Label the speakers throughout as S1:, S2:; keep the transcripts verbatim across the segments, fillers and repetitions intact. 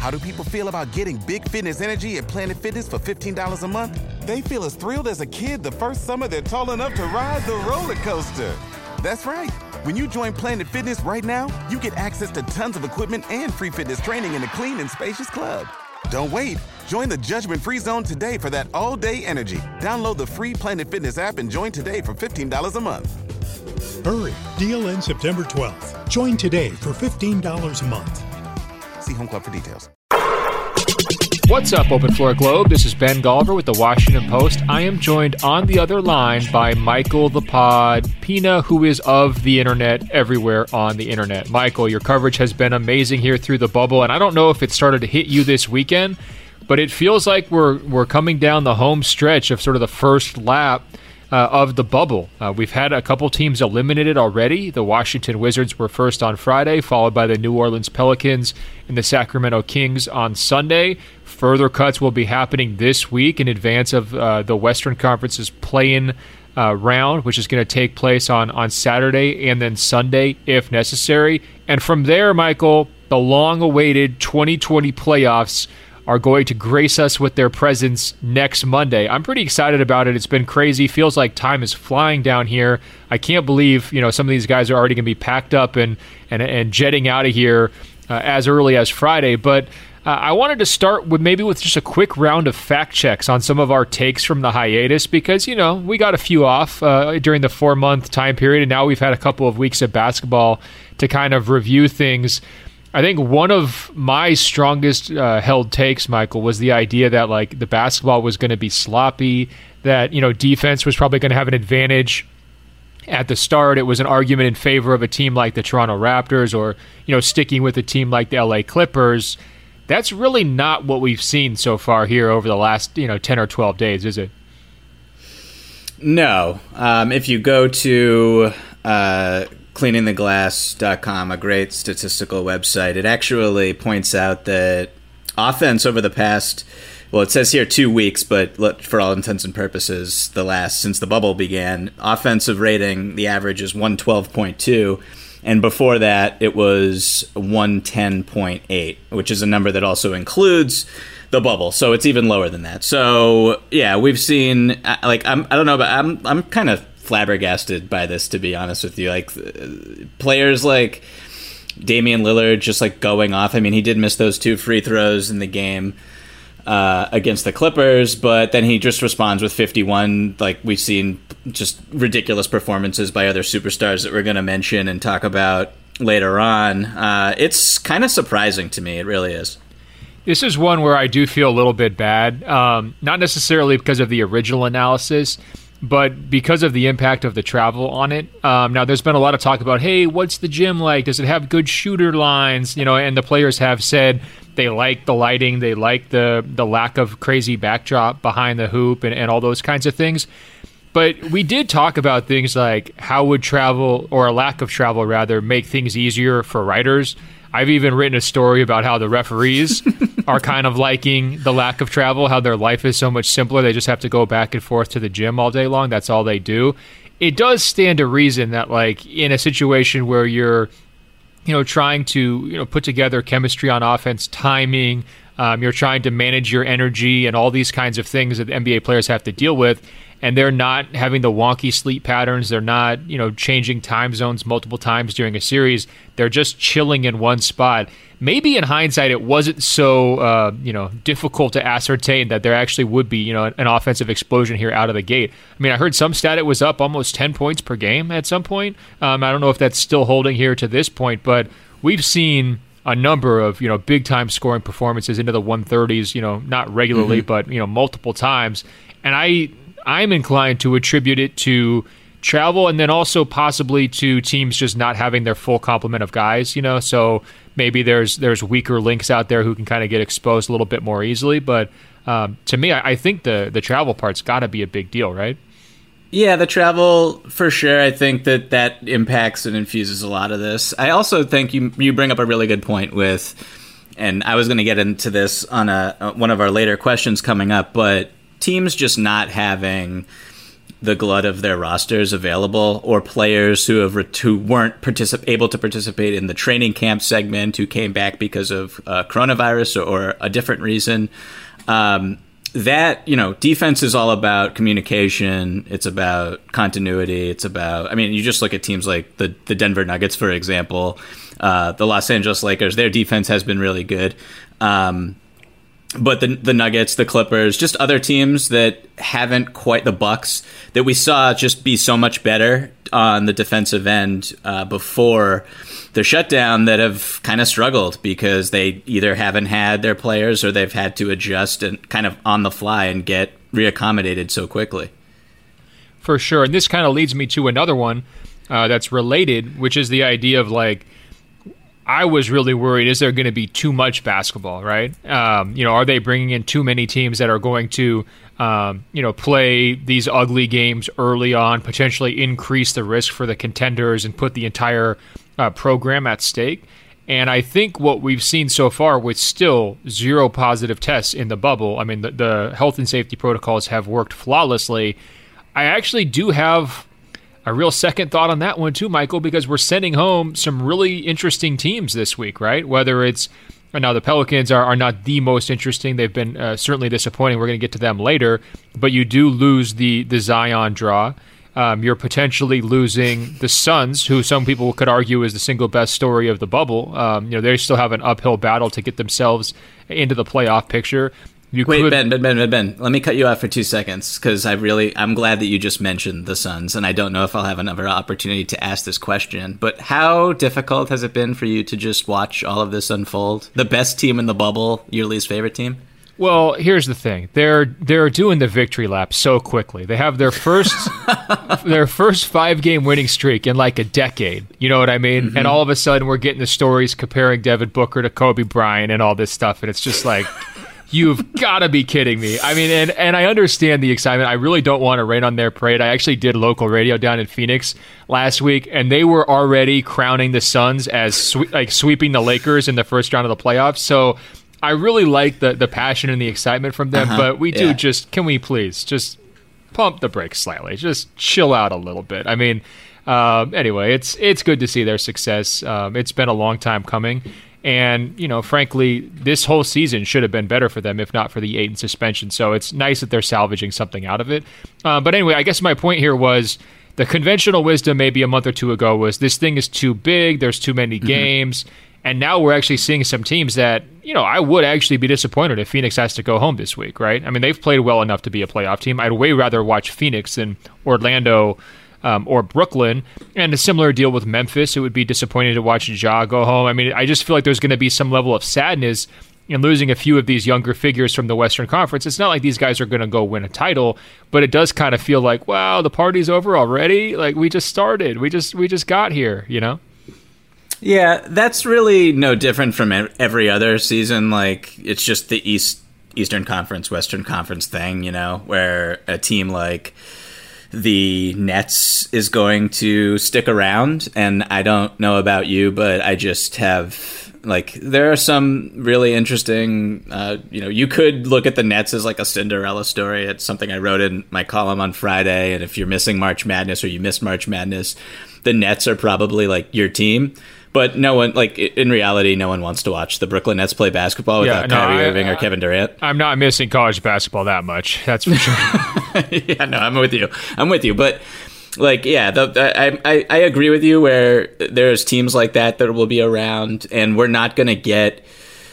S1: How do people feel about getting big fitness energy at Planet Fitness for fifteen dollars a month? They feel as thrilled as a kid the first summer they're tall enough to ride the roller coaster. That's right. When you join Planet Fitness right now, you get access to tons of equipment and free fitness training in a clean and spacious club. Don't wait. Join the judgment-free zone today for that all-day energy. Download the free Planet Fitness app and join today for fifteen dollars a month.
S2: Hurry. Deal ends September twelfth. Join today for fifteen dollars a month.
S1: See Home Club for details.
S3: What's up, Open Floor Globe? This is Ben Golliver with the Washington Post. I am joined on the other line by Michael the Pod Pina, who is of the internet everywhere on the internet. Michael, your coverage has been amazing here through the bubble, and I don't know if it started to hit you this weekend, but it feels like we're we're coming down the home stretch of sort of the first lap Uh, of the bubble. Uh, we've had a couple teams eliminated already. The Washington Wizards were first on Friday, followed by the New Orleans Pelicans and the Sacramento Kings on Sunday. Further cuts will be happening this week in advance of uh, the Western Conference's play-in uh, round, which is going to take place on, on Saturday and then Sunday if necessary. And from there, Michael, the long-awaited twenty twenty playoffs are going to grace us with their presence next Monday. I'm pretty excited about it. It's been crazy. Feels like time is flying down here. I can't believe, you know, some of these guys are already going to be packed up and and, and jetting out of here uh, as early as Friday. But uh, I wanted to start with maybe with just a quick round of fact checks on some of our takes from the hiatus because, you know, we got a few off uh, during the four-month time period, and now we've had a couple of weeks of basketball to kind of review things. I think one of my strongest uh, held takes, Michael, was the idea that like the basketball was going to be sloppy, that, you know, defense was probably going to have an advantage at the start. It was an argument in favor of a team like the Toronto Raptors or, you know, sticking with a team like the L A Clippers. That's really not what we've seen so far here over the last, you know, ten or twelve days, is it?
S4: No. Um, if you go to uh cleaning the glass dot com, a great statistical website, it actually points out that offense over the past, well, it says here two weeks, but for all intents and purposes, the last, since the bubble began, offensive rating, the average is one twelve point two, and before that, it was one ten point eight, which is a number that also includes the bubble, so it's even lower than that. So, yeah, we've seen, like, I'm, I don't know, but I'm, I'm kind of flabbergasted by this, to be honest with you. Like, players like Damian Lillard just like going off. I mean, he did miss those two free throws in the game uh, against the Clippers, but then he just responds with fifty-one. Like, we've seen just ridiculous performances by other superstars that we're going to mention and talk about later on. Uh, it's kind of surprising to me. It really is.
S3: This is one where I do feel a little bit bad, um, not necessarily because of the original analysis, but because of the impact of the travel on it. Um, now, there's been a lot of talk about, hey, what's the gym like? Does it have good shooter lines? You know, and the players have said they like the lighting, they like the the lack of crazy backdrop behind the hoop and, and all those kinds of things. But we did talk about things like how would travel, or a lack of travel rather, make things easier for writers. I've even written a story about how the referees are kind of liking the lack of travel, how their life is so much simpler. They just have to go back and forth to the gym all day long. That's all they do. It does stand to reason that, like, in a situation where you're, you know, trying to, you know, put together chemistry on offense, timing, um, you're trying to manage your energy and all these kinds of things that N B A players have to deal with, and they're not having the wonky sleep patterns. They're not, you know, changing time zones multiple times during a series. They're just chilling in one spot. Maybe in hindsight, it wasn't so, uh, you know, difficult to ascertain that there actually would be, you know, an offensive explosion here out of the gate. I mean, I heard some stat it was up almost ten points per game at some point. Um, I don't know if that's still holding here to this point, but we've seen a number of, you know, big-time scoring performances into the one thirties, you know, not regularly, mm-hmm. but, you know, multiple times. And I... I'm inclined to attribute it to travel and then also possibly to teams just not having their full complement of guys, you know, so maybe there's there's weaker links out there who can kind of get exposed a little bit more easily. But um, to me, I, I think the, the travel part's got to be a big deal, right?
S4: Yeah, the travel, for sure. I think that that impacts and infuses a lot of this. I also think you you bring up a really good point with, and I was going to get into this on a one of our later questions coming up, but teams just not having the glut of their rosters available, or players who have re- who weren't particip- able to participate in the training camp segment, who came back because of uh, coronavirus or, or a different reason. Um, that, you know, defense is all about communication. It's about continuity. It's about, I mean, you just look at teams like the, the Denver Nuggets, for example, uh, the Los Angeles Lakers. Their defense has been really good. Um, But the the Nuggets, the Clippers, just other teams that haven't quite, the Bucks, that we saw just be so much better on the defensive end uh, before the shutdown, that have kind of struggled because they either haven't had their players or they've had to adjust and kind of on the fly and get reaccommodated so quickly.
S3: For sure. And this kind of leads me to another one uh, that's related, which is the idea of like, I was really worried, is there going to be too much basketball, right? Um, you know, are they bringing in too many teams that are going to, um, you know, play these ugly games early on, potentially increase the risk for the contenders and put the entire uh, program at stake? And I think what we've seen so far, with still zero positive tests in the bubble, I mean, the, the health and safety protocols have worked flawlessly. I actually do have a real second thought on that one too, Michael, because we're sending home some really interesting teams this week, right? Whether it's, now the Pelicans are, are not the most interesting. They've been uh, certainly disappointing. We're going to get to them later. But you do lose the, the Zion draw. Um, you're potentially losing the Suns, who some people could argue is the single best story of the bubble. Um, you know, they still have an uphill battle to get themselves into the playoff picture. You
S4: Wait,
S3: could...
S4: Ben, Ben, Ben, Ben, Ben, let me cut you off for two seconds, because I really, I'm glad that you just mentioned the Suns, and I don't know if I'll have another opportunity to ask this question, but how difficult has it been for you to just watch all of this unfold? The best team in the bubble, your least favorite team?
S3: Well, here's the thing. They're they're doing the victory lap so quickly. They have their first their first five-game winning streak in like a decade. You know what I mean? Mm-hmm. And all of a sudden, we're getting the stories comparing Devin Booker to Kobe Bryant and all this stuff, and it's just like... You've got to be kidding me. I mean, and, and I understand the excitement. I really don't want to rain on their parade. I actually did local radio down in Phoenix last week, and they were already crowning the Suns as swe- like sweeping the Lakers in the first round of the playoffs. So I really like the, the passion and the excitement from them, uh-huh. but we do yeah. just, can we please just pump the brakes slightly? Just chill out a little bit. I mean, um, anyway, it's it's good to see their success. Um, it's been a long time coming. And, you know, frankly, this whole season should have been better for them if not for the Ayton suspension. So it's nice that they're salvaging something out of it. Uh, but anyway, I guess my point here was the conventional wisdom maybe a month or two ago was this thing is too big, there's too many mm-hmm. games. And now we're actually seeing some teams that, you know, I would actually be disappointed if Phoenix has to go home this week, right? I mean, they've played well enough to be a playoff team. I'd way rather watch Phoenix than Orlando Um, or Brooklyn, and a similar deal with Memphis. It would be disappointing to watch Ja go home. I mean, I just feel like there's going to be some level of sadness in losing a few of these younger figures from the Western Conference. It's not like these guys are going to go win a title, but it does kind of feel like, wow, the party's over already. Like we just started, we just we just got here, you know?
S4: Yeah, that's really no different from every other season. Like it's just the East Eastern Conference, Western Conference thing, you know, where a team like the Nets is going to stick around, and I don't know about you, but I just have, like, there are some really interesting, uh, you know, you could look at the Nets as like a Cinderella story. It's something I wrote in my column on Friday, and if you're missing March Madness or you missed March Madness, the Nets are probably like your team. But no one, like, in reality, no one wants to watch the Brooklyn Nets play basketball without yeah, no, Kyrie I, Irving or Kevin Durant.
S3: I'm not missing college basketball that much. That's for sure.
S4: Yeah, no, I'm with you. I'm with you. But, like, yeah, the, I, I I agree with you where there's teams like that that will be around, and we're not going to get,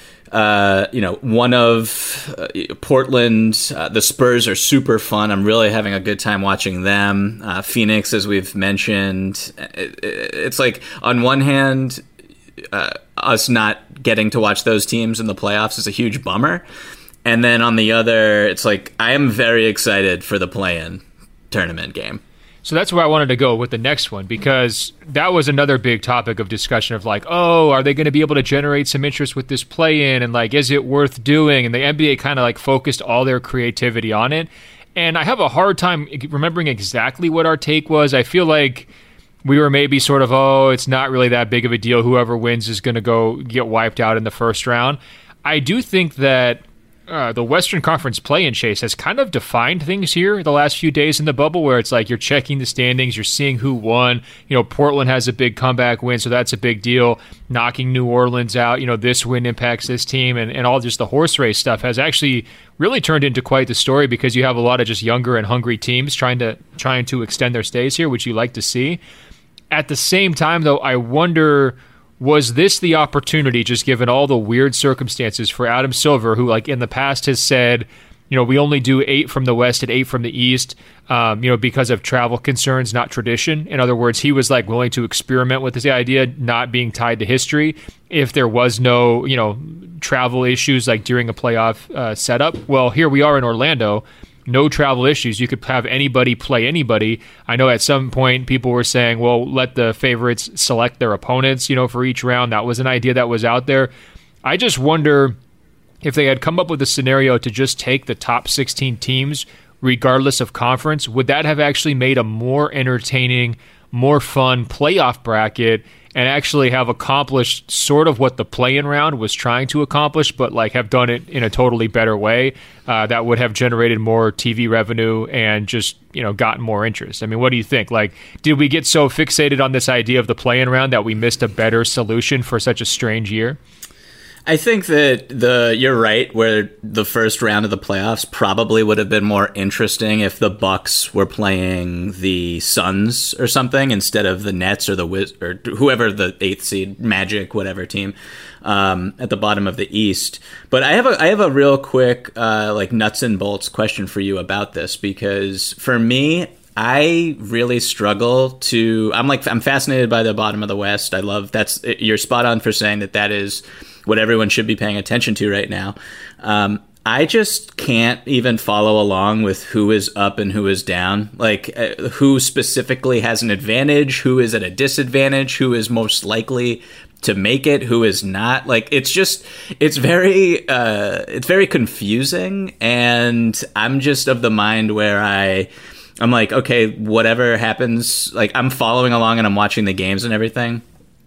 S4: uh, you know, one of uh, Portland. Uh, the Spurs are super fun. I'm really having a good time watching them. Uh, Phoenix, as we've mentioned, it, it, it's like on one hand, uh, us not getting to watch those teams in the playoffs is a huge bummer. And then on the other, it's like I am very excited for the play-in tournament game.
S3: So that's where I wanted to go with the next one, because that was another big topic of discussion of like, oh, are they going to be able to generate some interest with this play-in? And like, is it worth doing? And the N B A kind of like focused all their creativity on it. And I have a hard time remembering exactly what our take was. I feel like we were maybe sort of, oh, it's not really that big of a deal. Whoever wins is going to go get wiped out in the first round. I do think that uh, the Western Conference play-in chase has kind of defined things here the last few days in the bubble, where it's like you're checking the standings, you're seeing who won. You know, Portland has a big comeback win, so that's a big deal. Knocking New Orleans out, you know, this win impacts this team, and, and all just the horse race stuff has actually really turned into quite the story, because you have a lot of just younger and hungry teams trying to trying to extend their stays here, which you like to see. At the same time, though, I wonder, was this the opportunity, just given all the weird circumstances, for Adam Silver, who, like, in the past has said, you know, we only do eight from the West and eight from the East, um, you know, because of travel concerns, not tradition. In other words, he was, like, willing to experiment with this idea, not being tied to history, if there was no, you know, travel issues, like during a playoff uh, setup. Well, here we are in Orlando. No travel issues. You could have anybody play anybody. I know at some point people were saying, well, let the favorites select their opponents, you know, for each round. That was an idea that was out there. I just wonder if they had come up with a scenario to just take the top sixteen teams, regardless of conference, would that have actually made a more entertaining, more fun playoff bracket, and actually have accomplished sort of what the play-in round was trying to accomplish, but like have done it in a totally better way uh, that would have generated more T V revenue and just, you know, gotten more interest? I mean, what do you think? Like, did we get so fixated on this idea of the play-in round that we missed a better solution for such a strange year?
S4: I think that the you're right, where the first round of the playoffs probably would have been more interesting if the Bucks were playing the Suns or something instead of the Nets or the Wiz or whoever the eighth seed, Magic, whatever team, um, at the bottom of the East. But I have a I have a real quick uh, like nuts and bolts question for you about this, because for me, I really struggle to. I'm like I'm fascinated by the bottom of the West. I love that's you're spot on for saying that that is what everyone should be paying attention to right now. Um, I just can't even follow along with who is up and who is down. Like uh, who specifically has an advantage, who is at a disadvantage, who is most likely to make it, who is not. Like it's just it's very uh, it's very confusing, and I'm just of the mind where I. I'm like, okay, whatever happens, like I'm following along and I'm watching the games and everything,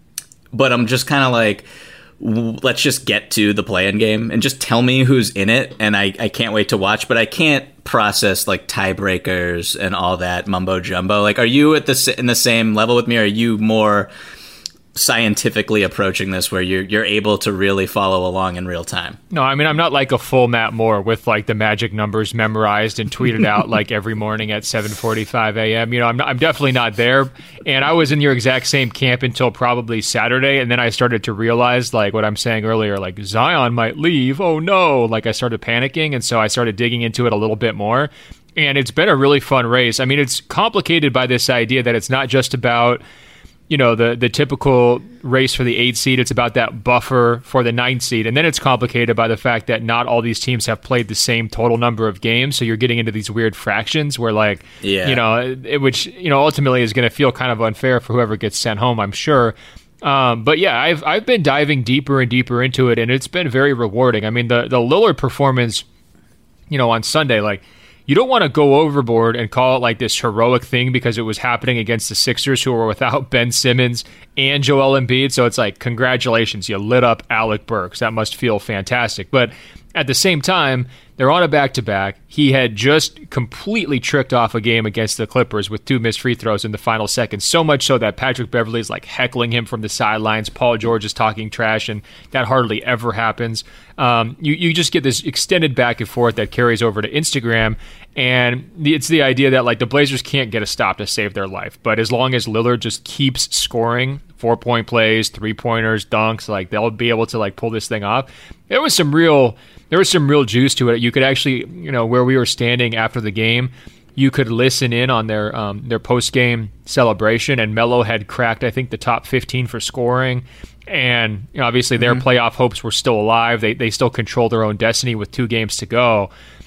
S4: but I'm just kind of like, let's just get to the play-in game and just tell me who's in it, and I, I can't wait to watch. But I can't process like tiebreakers and all that mumbo jumbo. Like, are you at the in the same level with me? Or are you more scientifically approaching this, where you're you're able to really follow along in real time?
S3: No, I mean, I'm not like a full Matt Moore with like the magic numbers memorized and tweeted out like every morning at seven forty-five a.m. You know, I'm not, I'm definitely not there. And I was in your exact same camp until probably Saturday, and then I started to realize like what I'm saying earlier, like Zion might leave. Oh no! Like I started panicking, and so I started digging into it a little bit more. And it's been a really fun race. I mean, it's complicated by this idea that it's not just about, you know, the the typical race for the eighth seed. It's about that buffer for the ninth seed. And then it's complicated by the fact that not all these teams have played the same total number of games. So you're getting into these weird fractions where, like, yeah. you know, it, which, you know, ultimately is going to feel kind of unfair for whoever gets sent home, I'm sure. Um, but yeah, I've I've been diving deeper and deeper into it, and it's been very rewarding. I mean, the, the Lillard performance, you know, on Sunday, like, you don't want to go overboard and call it like this heroic thing because it was happening against the Sixers, who were without Ben Simmons and Joel Embiid. So it's like, congratulations, you lit up Alec Burks. That must feel fantastic. But at the same time, they're on a back-to-back. He had just completely tricked off a game against the Clippers with two missed free throws in the final seconds, so much so that Patrick Beverley is like heckling him from the sidelines. Paul George is talking trash, and that hardly ever happens. Um, you, you just get this extended back and forth that carries over to Instagram, and it's the idea that like the Blazers can't get a stop to save their life. But as long as Lillard just keeps scoring four-point plays, three-pointers, dunks, like they'll be able to like pull this thing off. There was some real... There was some real juice to it. You could actually, you know, where we were standing after the game, you could listen in on their um, their post-game celebration, and Melo had cracked, I think, the top fifteen for scoring. And you know, obviously their mm-hmm. playoff hopes were still alive. They they still control their own destiny with two games to go.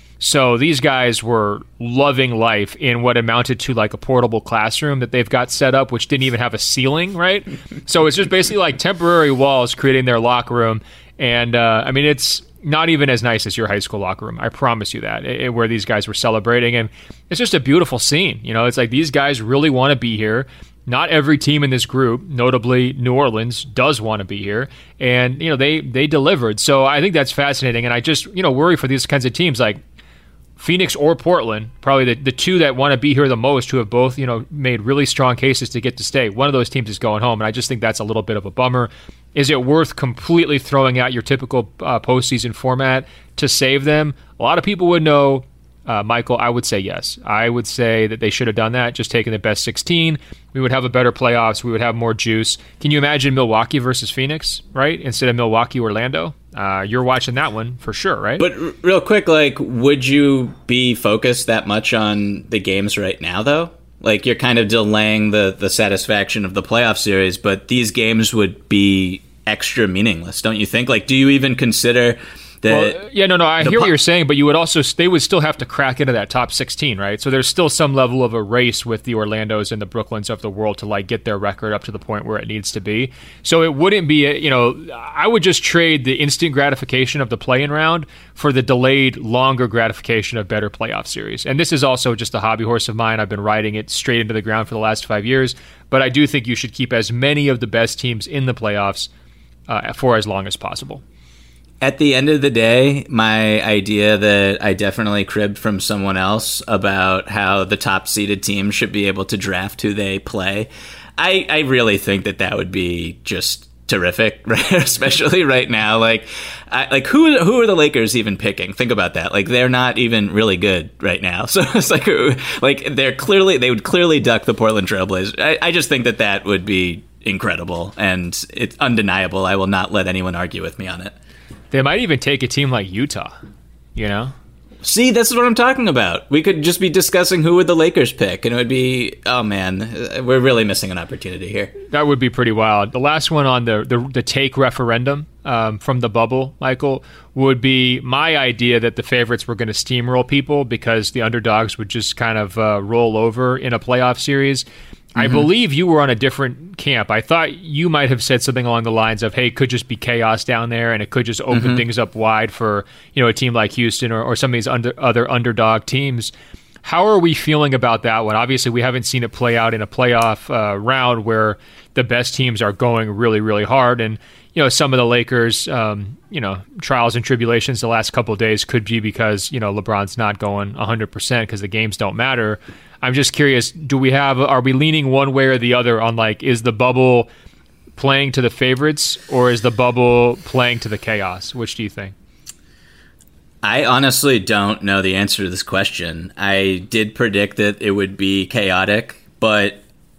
S3: So these guys were loving life in what amounted to like a portable classroom that they've got set up, which didn't even have a ceiling, right? So it's just basically like temporary walls creating their locker room. And uh, I mean, it's not even as nice as your high school locker room. I promise you that, it, where these guys were celebrating. And it's just a beautiful scene. You know, it's like these guys really want to be here. not every team in this group, notably New Orleans, does want to be here. And, you know, they, they delivered. So I think that's fascinating. And I just, you know, worry for these kinds of teams like Phoenix or Portland, probably the, the two that want to be here the most, who have both, you know, made really strong cases to get to stay. One of those teams is going home, and I just think that's a little bit of a bummer. Is it worth completely throwing out your typical uh, postseason format to save them? A lot of people would know, uh, Michael. I would say yes. I would say that they should have done that, just taking the best sixteen. We would have a better playoffs. We would have more juice. Can you imagine Milwaukee versus Phoenix, right? Instead of Milwaukee, Orlando? Uh, you're watching that one for sure, right?
S4: But r- real quick, like, would you be focused that much on the games right now, though? Like, you're kind of delaying the, the satisfaction of the playoff series, but these games would be extra meaningless, don't you think? Like, do you even consider that?
S3: Well, yeah, no, no, I hear
S4: po-
S3: what you're saying, but you would also, they would still have to crack into that top sixteen, right? So there's still some level of a race with the Orlandos and the Brooklyns of the world to, like, get their record up to the point where it needs to be. So it wouldn't be, a, you know, I would just trade the instant gratification of the play-in round for the delayed, longer gratification of better playoff series. And this is also just a hobby horse of mine. I've been riding it straight into the ground for the last five years, but I do think you should keep as many of the best teams in the playoffs uh, for as long as possible.
S4: At the end of the day, my idea that I definitely cribbed from someone else about how the top-seeded team should be able to draft who they play, I, I really think that that would be just terrific, right? Especially right now. Like, I, like who who are the Lakers even picking? Think about that. Like, they're not even really good right now. So it's like, like they're clearly they would clearly duck the Portland Trailblazers. I, I just think that that would be incredible, and it's undeniable. I will not let anyone argue with me on it.
S3: They might even take a team like Utah, you know?
S4: See, this is what I'm talking about. We could just be discussing who would the Lakers pick, and it would be, oh man, we're really missing an opportunity here.
S3: That would be pretty wild. The last one on the the, the take referendum um, from the bubble, Michael, would be my idea that the favorites were going to steamroll people because the underdogs would just kind of uh, roll over in a playoff series. I believe you were on a different camp. I thought you might have said something along the lines of, hey, it could just be chaos down there and it could just open mm-hmm. things up wide for, you know, a team like Houston or, or some of these under, other underdog teams. How are we feeling about that one? Obviously, we haven't seen it play out in a playoff uh, round where the best teams are going really, really hard. And, you know, some of the Lakers, um, you know, trials and tribulations the last couple of days could be because, you know, LeBron's not going one hundred percent because the games don't matter. I'm just curious, do we have, are we leaning one way or the other on, like, is the bubble playing to the favorites or is the bubble playing to the chaos? Which do you think?
S4: I honestly don't know the answer to this question. I did predict that it would be chaotic, but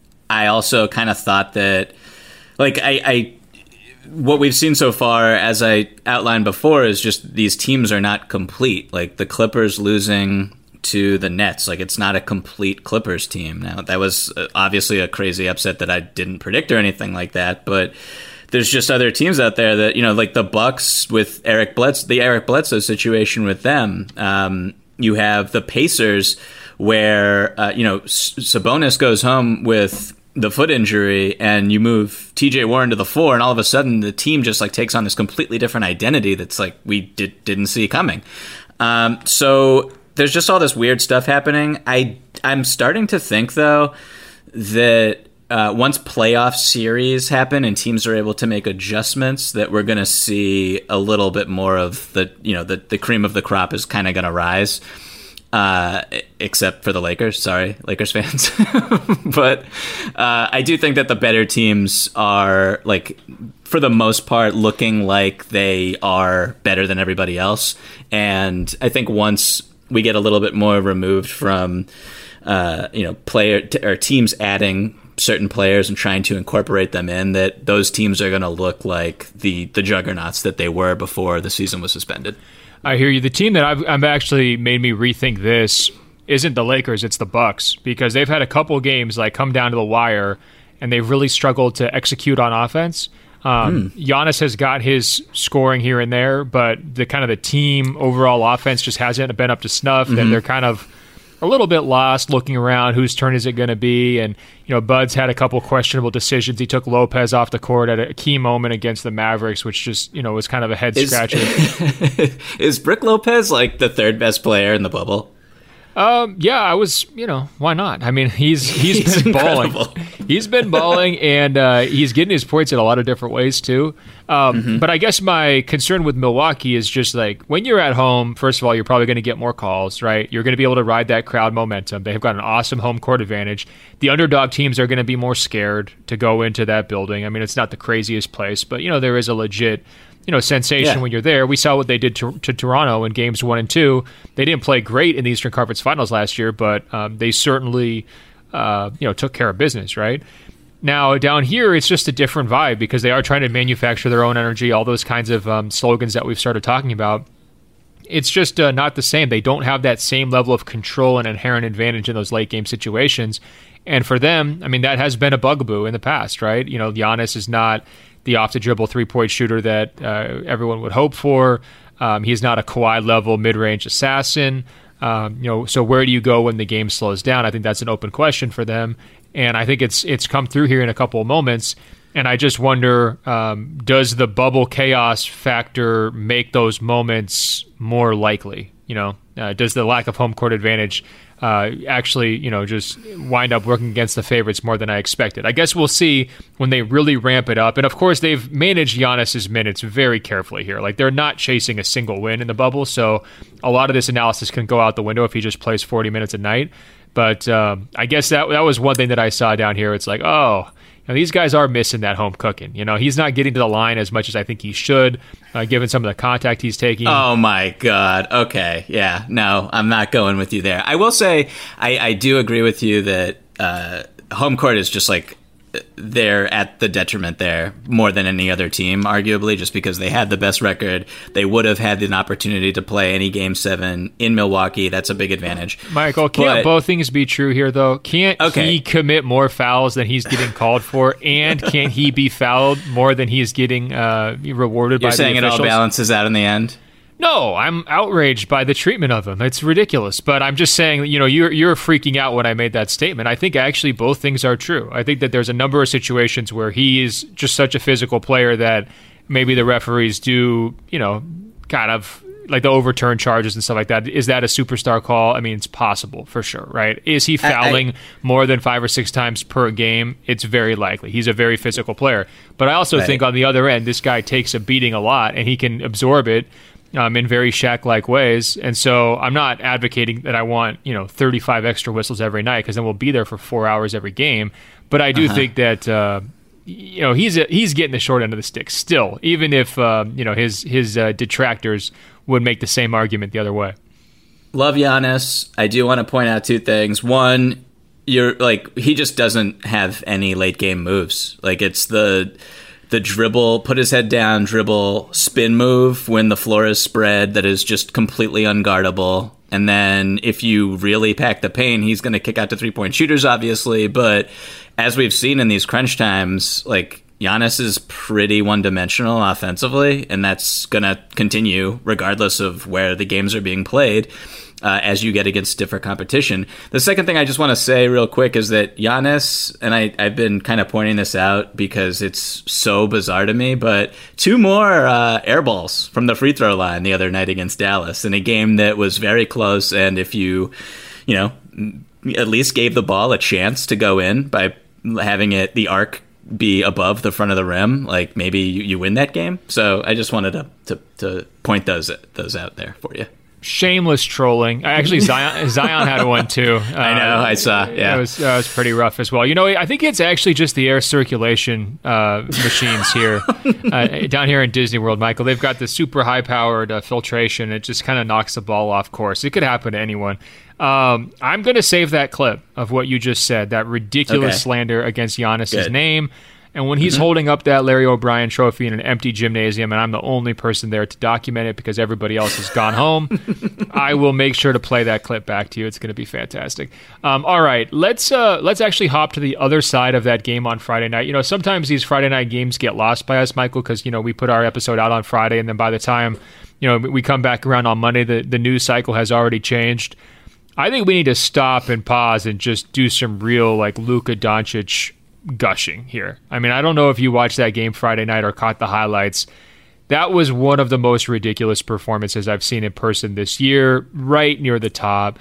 S4: I also kind of thought that, like, I, I what we've seen so far, as I outlined before, is just these teams are not complete. Like, the Clippers losing to the Nets, like, it's not a complete Clippers team. Now, that was obviously a crazy upset that I didn't predict or anything like that, but there's just other teams out there that, you know, like the Bucks with Eric Bledsoe, the Eric Bledsoe situation with them. Um, you have the Pacers where, uh, you know, Sabonis goes home with the foot injury and you move T J Warren to the four, and all of a sudden the team just, like, takes on this completely different identity that's, like, we did, didn't see coming. Um, so there's just all this weird stuff happening. I, I'm starting to think, though, that uh, once playoff series happen and teams are able to make adjustments, that we're going to see a little bit more of the, you know, the, the cream of the crop is kind of going to rise. Uh, except for the Lakers. Sorry, Lakers fans. But uh, I do think that the better teams are, like, for the most part, looking like they are better than everybody else. And I think once we get a little bit more removed from, uh, you know, player t- or teams adding certain players and trying to incorporate them in, that those teams are going to look like the the juggernauts that they were before the season was suspended.
S3: I hear you. The team that I've, I've actually made me rethink this isn't the Lakers, it's the Bucks, because they've had a couple games, like, come down to the wire and they've really struggled to execute on offense. Um, mm. Giannis has got his scoring here and there, but the kind of the team overall offense just hasn't been up to snuff. Mm-hmm. And they're kind of a little bit lost, looking around, whose turn is it going to be? And, you know, Bud's had a couple questionable decisions. He took Lopez off the court at a key moment against the Mavericks, which just, you know, was kind of a head scratcher.
S4: Is, is Brook Lopez, like, the third best player in the bubble?
S3: Um, yeah, I was, you know, why not? I mean, he's he's,
S4: he's
S3: been
S4: incredible.
S3: balling. He's been balling, and uh, he's getting his points in a lot of different ways, too. Um, mm-hmm. But I guess my concern with Milwaukee is just like, when you're at home, first of all, you're probably going to get more calls, right? You're going to be able to ride that crowd momentum. They've got an awesome home court advantage. The underdog teams are going to be more scared to go into that building. I mean, it's not the craziest place, but, you know, there is a legit... you know, sensation yeah. when you're there. We saw what they did to, to Toronto in games one and two. They didn't play great in the Eastern Conference Finals last year, but um, they certainly, uh, you know, took care of business, right? Now, down here, it's just a different vibe because they are trying to manufacture their own energy, all those kinds of um, slogans that we've started talking about. It's just uh, not the same. They don't have that same level of control and inherent advantage in those late game situations. And for them, I mean, that has been a bugaboo in the past, right? You know, Giannis is not the off-the-dribble three-point shooter that uh, everyone would hope for. Um, he's not a Kawhi-level mid-range assassin. Um, you know, so where do you go when the game slows down? I think that's an open question for them, and I think it's it's come through here in a couple of moments. And I just wonder, um, does the bubble chaos factor make those moments more likely? You know, uh, does the lack of home court advantage uh, actually, you know, just wind up working against the favorites more than I expected? I guess we'll see when they really ramp it up. And of course, they've managed Giannis's minutes very carefully here. Like, they're not chasing a single win in the bubble, so a lot of this analysis can go out the window if he just plays forty minutes a night. But um, I guess that that was one thing that I saw down here. It's like, oh, now, these guys are missing that home cooking. You know, he's not getting to the line as much as I think he should, uh, given some of the contact he's taking.
S4: Oh, my God. Okay. Yeah. No, I'm not going with you there. I will say I, I do agree with you that uh, home court is just like they're at the detriment there more than any other team, arguably, just because they had the best record. They would have had an opportunity to play any game seven in Milwaukee. That's a big advantage.
S3: Michael, can't but, both things be true here, though? Can't okay. he commit more fouls than he's getting called for? And can't he be fouled more than he is getting uh, rewarded
S4: You're
S3: by the officials?
S4: You're saying it all balances out in the end?
S3: No, I'm outraged by the treatment of him. It's ridiculous. But I'm just saying, you know, you're you're freaking out when I made that statement. I think actually both things are true. I think that there's a number of situations where he is just such a physical player that maybe the referees do, you know, kind of like the overturn charges and stuff like that. Is that a superstar call? I mean, it's possible for sure, right? Is he fouling I, I, more than five or six times per game? It's very likely. He's a very physical player. But I also right. think on the other end, this guy takes a beating a lot and he can absorb it. Um, in very Shaq-like ways. And so I'm not advocating that I want, you know, thirty-five extra whistles every night because then we'll be there for four hours every game. But I do uh-huh. think that, uh, you know, he's a, he's getting the short end of the stick still, even if, uh, you know, his, his uh, detractors would make the same argument the other way.
S4: Love Giannis. I do want to point out two things. One, you're like, he just doesn't have any late game moves. Like, it's the... The dribble, put his head down, dribble, spin move when the floor is spread that is just completely unguardable. And then if you really pack the paint, he's going to kick out to three-point shooters, obviously. But as we've seen in these crunch times, like, Giannis is pretty one-dimensional offensively, and that's going to continue regardless of where the games are being played. Uh, as you get against stiffer competition. The second thing I just want to say real quick is that Giannis, and I, I've been kind of pointing this out because it's so bizarre to me, but two more uh, air balls from the free throw line the other night against Dallas in a game that was very close. And if you, you know, at least gave the ball a chance to go in by having it, the arc be above the front of the rim, like maybe you, you win that game. So I just wanted to, to, to point those, those out there for you.
S3: Shameless trolling. Actually, Zion, Zion had one too. Uh,
S4: I know, I saw. Yeah,
S3: it was, uh, it was pretty rough as well. You know, I think it's actually just the air circulation uh, machines here uh, down here in Disney World, Michael. They've got the super high-powered uh, filtration. It just kind of knocks the ball off course. It could happen to anyone. Um, I'm going to save that clip of what you just said, that ridiculous okay. slander against Giannis's Good. name. And when he's mm-hmm. holding up that Larry O'Brien trophy in an empty gymnasium, and I'm the only person there to document it because everybody else has gone home, I will make sure to play that clip back to you. It's going to be fantastic. Um, all right, let's uh, let's actually hop to the other side of that game on Friday night. You know, sometimes these Friday night games get lost by us, Michael, because, you know, we put our episode out on Friday, and then by the time, you know, we come back around on Monday, the, the news cycle has already changed. I think we need to stop and pause and just do some real, like, Luka Doncic gushing here. I mean, I don't know if you watched that game Friday night or caught the highlights. That was one of the most ridiculous performances I've seen in person this year, right near the top.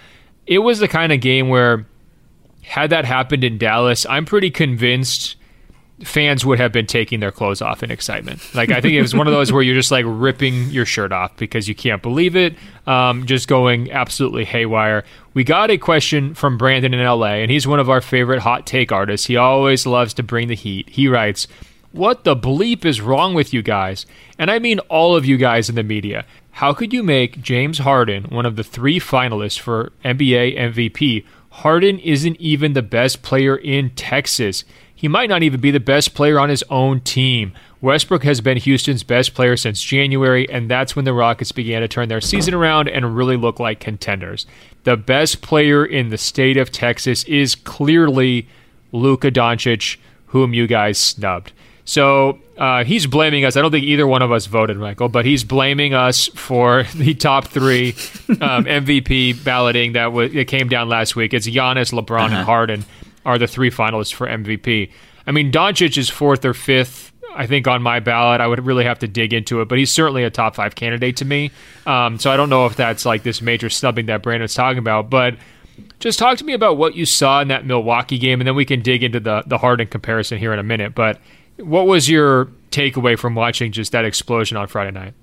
S3: it was the kind of game where, had that happened in Dallas, I'm pretty convinced fans would have been taking their clothes off in excitement. Like, I think it was one of those where you're just like ripping your shirt off because you can't believe it, um, just going absolutely haywire. We got a question from Brandon in L A, and he's one of our favorite hot take artists. He always loves to bring the heat. He writes, "What the bleep is wrong with you guys? And I mean all of you guys in the media. How could you make James Harden one of the three finalists for N B A M V P? Harden isn't even the best player in Texas. He might not even be the best player on his own team. Westbrook has been Houston's best player since January, and that's when the Rockets began to turn their season around and really look like contenders. The best player in the state of Texas is clearly Luka Doncic, whom you guys snubbed." So uh, he's blaming us. I don't think either one of us voted, Michael, but he's blaming us for the top three um, M V P balloting that, w- that came down last week. It's Giannis, LeBron, uh-huh. and Harden are the three finalists for M V P. I mean, Doncic is fourth or fifth, I think, on my ballot. I would really have to dig into it, but he's certainly a top five candidate to me. Um, so I don't know if that's like this major snubbing that Brandon's talking about, but just talk to me about what you saw in that Milwaukee game, and then we can dig into the, the Harden comparison here in a minute. But what was your takeaway from watching just that explosion on Friday night?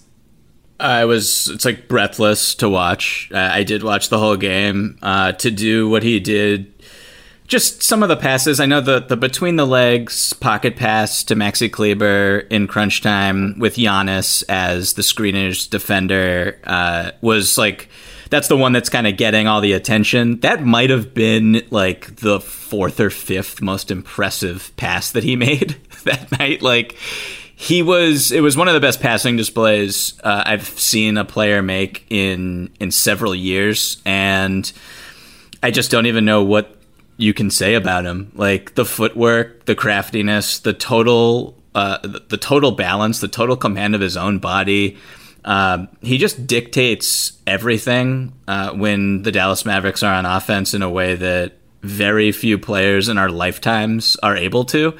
S4: I was, it's like breathless to watch. Uh, I did watch the whole game. Uh, to do what he did, just some of the passes. I know the, the between the legs pocket pass to Maxi Kleber in crunch time with Giannis as the screenage defender uh, was like, that's the one that's kind of getting all the attention. That might have been like the fourth or fifth most impressive pass that he made that night. Like, he was, it was one of the best passing displays uh, I've seen a player make in in several years, and I just don't even know what you can say about him. Like, the footwork, the craftiness, the total uh, the total balance, the total command of his own body. Um, he just dictates everything uh, when the Dallas Mavericks are on offense in a way that very few players in our lifetimes are able to.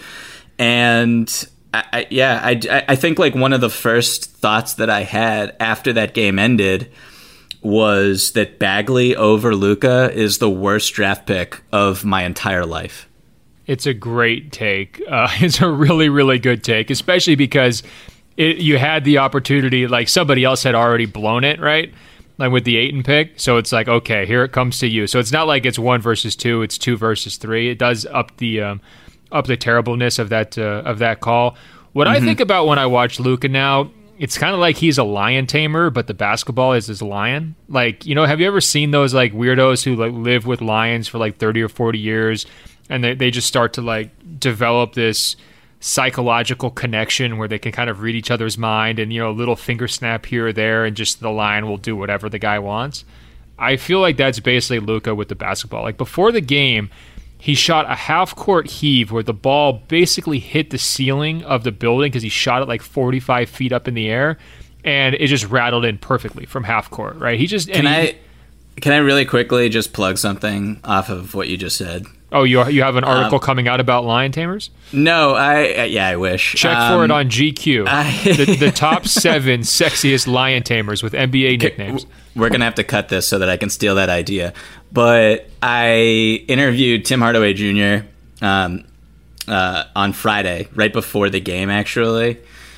S4: And I, I, yeah, I, I think like one of the first thoughts that I had after that game ended was that Bagley over Luka is the worst draft pick of my entire life.
S3: It's a great take. Uh, it's a really, really good take, especially because It, you had the opportunity, like somebody else had already blown it, right? Like with the Ayton pick. So it's like, okay, here it comes to you. So it's not like it's one versus two; it's two versus three. It does up the um, up the terribleness of that uh, of that call. What mm-hmm. I think about when I watch Luka now, it's kind of like he's a lion tamer, but the basketball is his lion. Like, you know, have you ever seen those like weirdos who like live with lions for like thirty or forty years, and they they just start to like develop this psychological connection where they can kind of read each other's mind, and, you know, a little finger snap here or there, and just the lion will do whatever the guy wants. I feel like that's basically Luka with the basketball. Like, before the game, he shot a half-court heave where the ball basically hit the ceiling of the building because he shot it like forty-five feet up in the air, and it just rattled in perfectly from half-court, right? He just...
S4: Can
S3: he,
S4: I can I really quickly just plug something off of what you just said?
S3: Oh, you you have an article um, coming out about lion tamers?
S4: No, I yeah, I wish.
S3: Check um, for it on G Q. I, the, the top seven sexiest lion tamers with N B A nicknames.
S4: We're gonna have to cut this so that I can steal that idea. But I interviewed Tim Hardaway Junior um, uh, on Friday, right before the game, actually,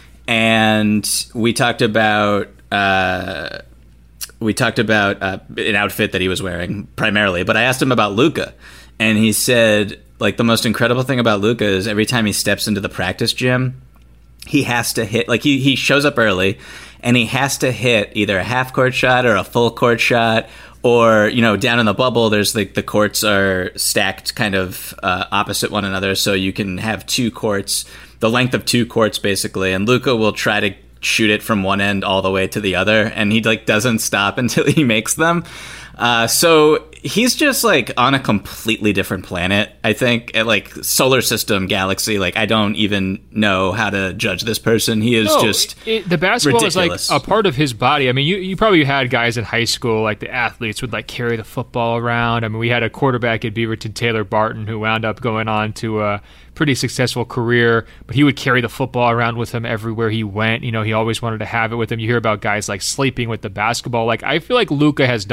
S4: and we talked about. Uh, we talked about uh, an outfit that he was wearing primarily, but I asked him about Luka. And he said, like, the most incredible thing about Luka is every time he steps into the practice gym, he has to hit, like, he, he shows up early, and he has to hit either a half-court shot or a full-court shot, or, you know, down in the bubble, there's, like, the courts are stacked kind of uh, opposite one another, so you can have two courts, the length of two courts, basically, and Luka will try to shoot it from one end all the way to the other, and he, like, doesn't stop until he makes them. Uh, so he's just like on a completely different planet, I think, at like solar system, galaxy. Like, I don't even know how to judge this person. He is no, just
S3: it, the basketball
S4: ridiculous.
S3: Is like a part of his body. I mean, you, you probably had guys in high school, like the athletes would like carry the football around. I mean, we had a quarterback at Beaverton, Taylor Barton, who wound up going on to a pretty successful career, but he would carry the football around with him everywhere he went. You know, he always wanted to have it with him. You hear about guys like sleeping with the basketball. Like, I feel like Luka has done that with his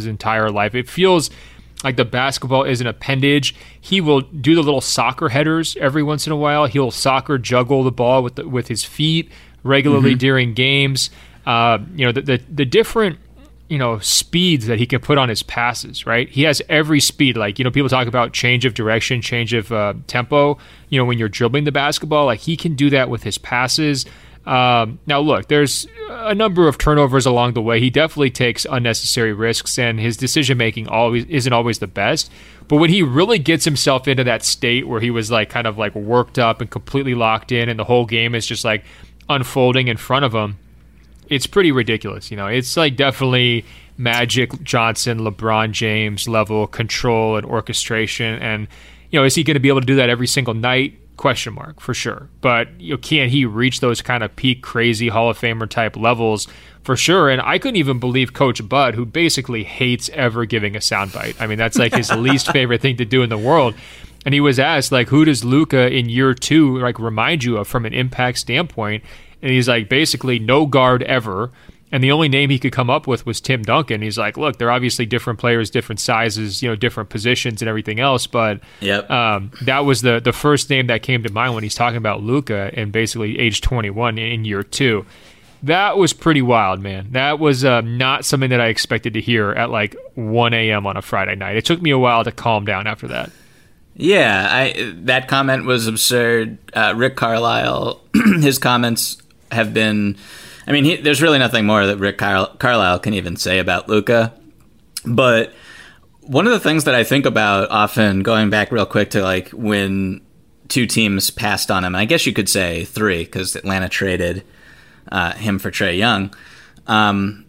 S3: his entire life. It feels like the basketball is an appendage. He will do the little soccer headers every once in a while. He'll soccer juggle the ball with the, with his feet regularly mm-hmm. during games. Uh, you know, the, the the different you know speeds that he can put on his passes. Right, he has every speed. Like you know, people talk about change of direction, change of uh, tempo. You know, when you're dribbling the basketball, like he can do that with his passes. Um, now, look, there's a number of turnovers along the way. He definitely takes unnecessary risks, and his decision-making always isn't always the best. But when he really gets himself into that state where he was like kind of like worked up and completely locked in, and the whole game is just like unfolding in front of him, it's pretty ridiculous. You know, it's like definitely Magic Johnson, LeBron James level control and orchestration. And, you know, is he going to be able to do that every single night? Question mark, for sure. But you know, can he reach those kind of peak crazy Hall of Famer type levels? For sure. And I couldn't even believe Coach Bud, who basically hates ever giving a soundbite. I mean, that's like his least favorite thing to do in the world. And he was asked, like, who does Luka in year two like remind you of from an impact standpoint? And he's like, basically no guard ever. And the only name he could come up with was Tim Duncan. He's like, look, they're obviously different players, different sizes, you know, different positions and everything else. But
S4: yep.
S3: um, that was the the first name that came to mind when he's talking about Luka and basically age twenty-one in year two. That was pretty wild, man. That was uh, not something that I expected to hear at like one a.m. on a Friday night. It took me a while to calm down after that.
S4: Yeah, I that comment was absurd. Uh, Rick Carlisle, his comments have been... I mean, he, there's really nothing more that Rick Car- Carlisle can even say about Luka. But one of the things that I think about often, going back real quick to like when two teams passed on him, and I guess you could say three because Atlanta traded uh, him for Trae Young, um,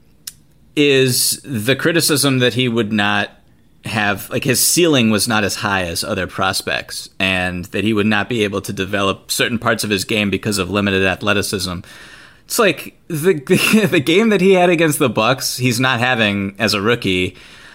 S4: is the criticism that he would not have, like his ceiling was not as high as other prospects, and that he would not be able to develop certain parts of his game because of limited athleticism. It's like the, the the game that he had against the Bucks, he's not having as a rookie,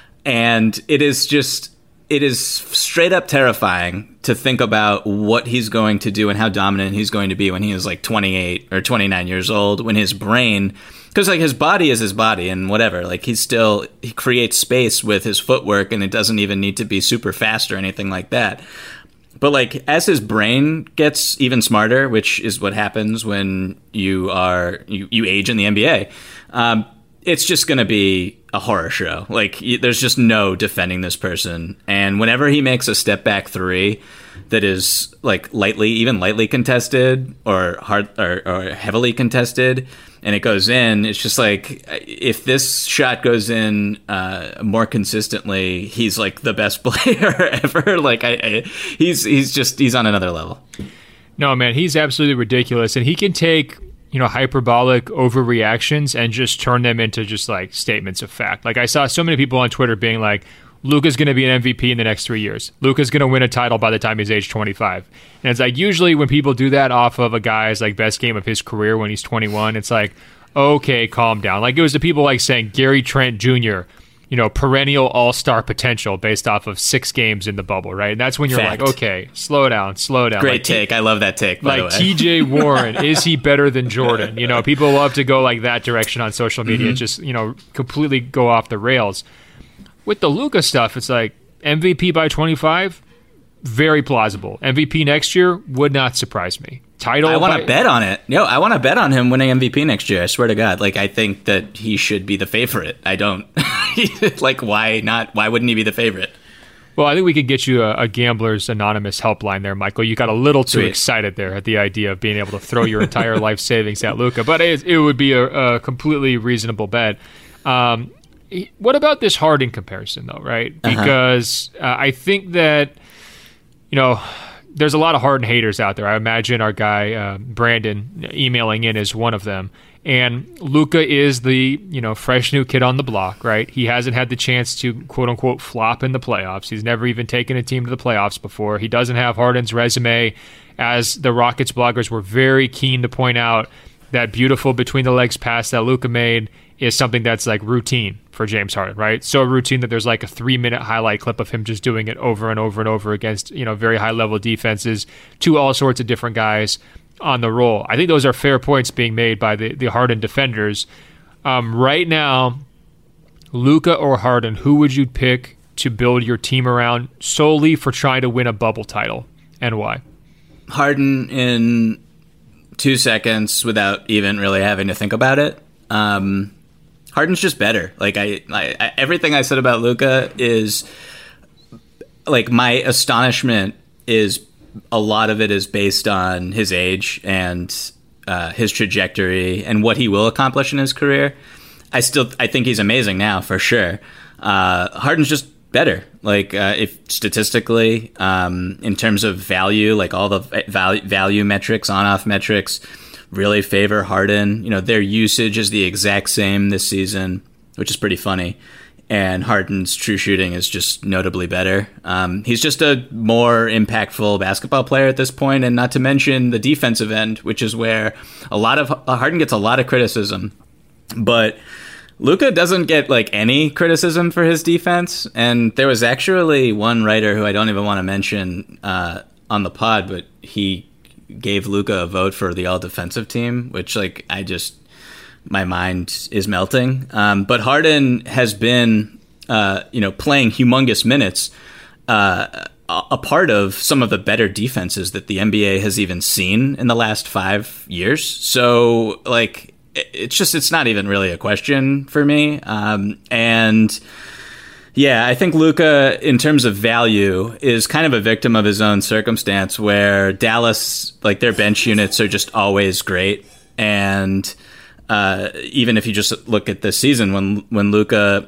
S4: and it is just it is straight up terrifying to think about what he's going to do and how dominant he's going to be when he is like twenty-eight or twenty-nine years old. When his brain, because like his body is his body and whatever, like he's still he creates space with his footwork, and it doesn't even need to be super fast or anything like that. But like as his brain gets even smarter, which is what happens when you are you, you age in the N B A, um, it's just going to be a horror show. Like y- there's just no defending this person. And whenever he makes a step back three that is like lightly, even lightly contested or hard or, or heavily contested, and it goes in, it's just like if this shot goes in uh, more consistently, he's like the best player ever. Like I, I, he's he's just he's on another level.
S3: No, man, he's absolutely ridiculous, and he can take you know hyperbolic overreactions and just turn them into just like statements of fact. Like I saw so many people on Twitter being like, Luka's going to be an M V P in the next three years. Luka's going to win a title by the time he's age twenty-five. And it's like usually when people do that off of a guy's like best game of his career when he's twenty-one, it's like, okay, calm down. Like it was the people like saying Gary Trent Junior, you know, perennial all-star potential based off of six games in the bubble, right? And that's when you're
S4: Fact.
S3: like, okay, slow down, slow down.
S4: Great
S3: like,
S4: take. I love that take, by
S3: like
S4: the way.
S3: T J Warren, is he better than Jordan? You know, people love to go like that direction on social media, mm-hmm. just, you know, completely go off the rails. With the Luka stuff, it's like M V P by twenty-five, very plausible. M V P next year would not surprise me. Title,
S4: I want to
S3: by-
S4: bet on it. Yo, I want to bet on him winning M V P next year. I swear to God. Like I think that he should be the favorite. I don't like why not? Why wouldn't he be the favorite?
S3: Well, I think we could get you a, a Gamblers Anonymous helpline there, Michael. You got a little too
S4: Sweet.
S3: excited there at the idea of being able to throw your entire life savings at Luka, but it, it would be a, a completely reasonable bet. Um, What about this Harden comparison, though, right? Because uh-huh. uh, I think that, you know, there's a lot of Harden haters out there. I imagine our guy, uh, Brandon, emailing in is one of them. And Luka is the, you know, fresh new kid on the block, right? He hasn't had the chance to, quote unquote, flop in the playoffs. He's never even taken a team to the playoffs before. He doesn't have Harden's resume, as the Rockets bloggers were very keen to point out. That beautiful between the legs pass that Luka made is something that's like routine for James Harden, right? So routine that there's like a three minute highlight clip of him just doing it over and over and over against, you know, very high level defenses to all sorts of different guys on the roll. I think those are fair points being made by the, the Harden defenders. Um, right now, Luka or Harden, who would you pick to build your team around solely for trying to win a bubble title, and why?
S4: Harden in two seconds without even really having to think about it. Um, Harden's just better. Like I, I, I everything I said about Luka is like my astonishment is a lot of it is based on his age and uh, his trajectory and what he will accomplish in his career. I still I think he's amazing now for sure. Uh, Harden's just better. Like uh, if statistically, um, in terms of value, like all the value value metrics, on off metrics, really favor Harden. You know, their usage is the exact same this season, which is pretty funny. And Harden's true shooting is just notably better. Um, he's just a more impactful basketball player at this point, and not to mention the defensive end, which is where a lot of uh, Harden gets a lot of criticism, but Luka doesn't get like any criticism for his defense. And there was actually one writer who I don't even want to mention uh, on the pod, but he gave Luka a vote for the all defensive team, which like I just. My mind is melting. Um, but Harden has been, uh, you know, playing humongous minutes, uh, a part of some of the better defenses that the N B A has even seen in the last five years. So, like, it's just, it's not even really a question for me. Um, and yeah, I think Luka, in terms of value, is kind of a victim of his own circumstance, where Dallas, like, their bench units are just always great. And Uh, even if you just look at this season, when when Luka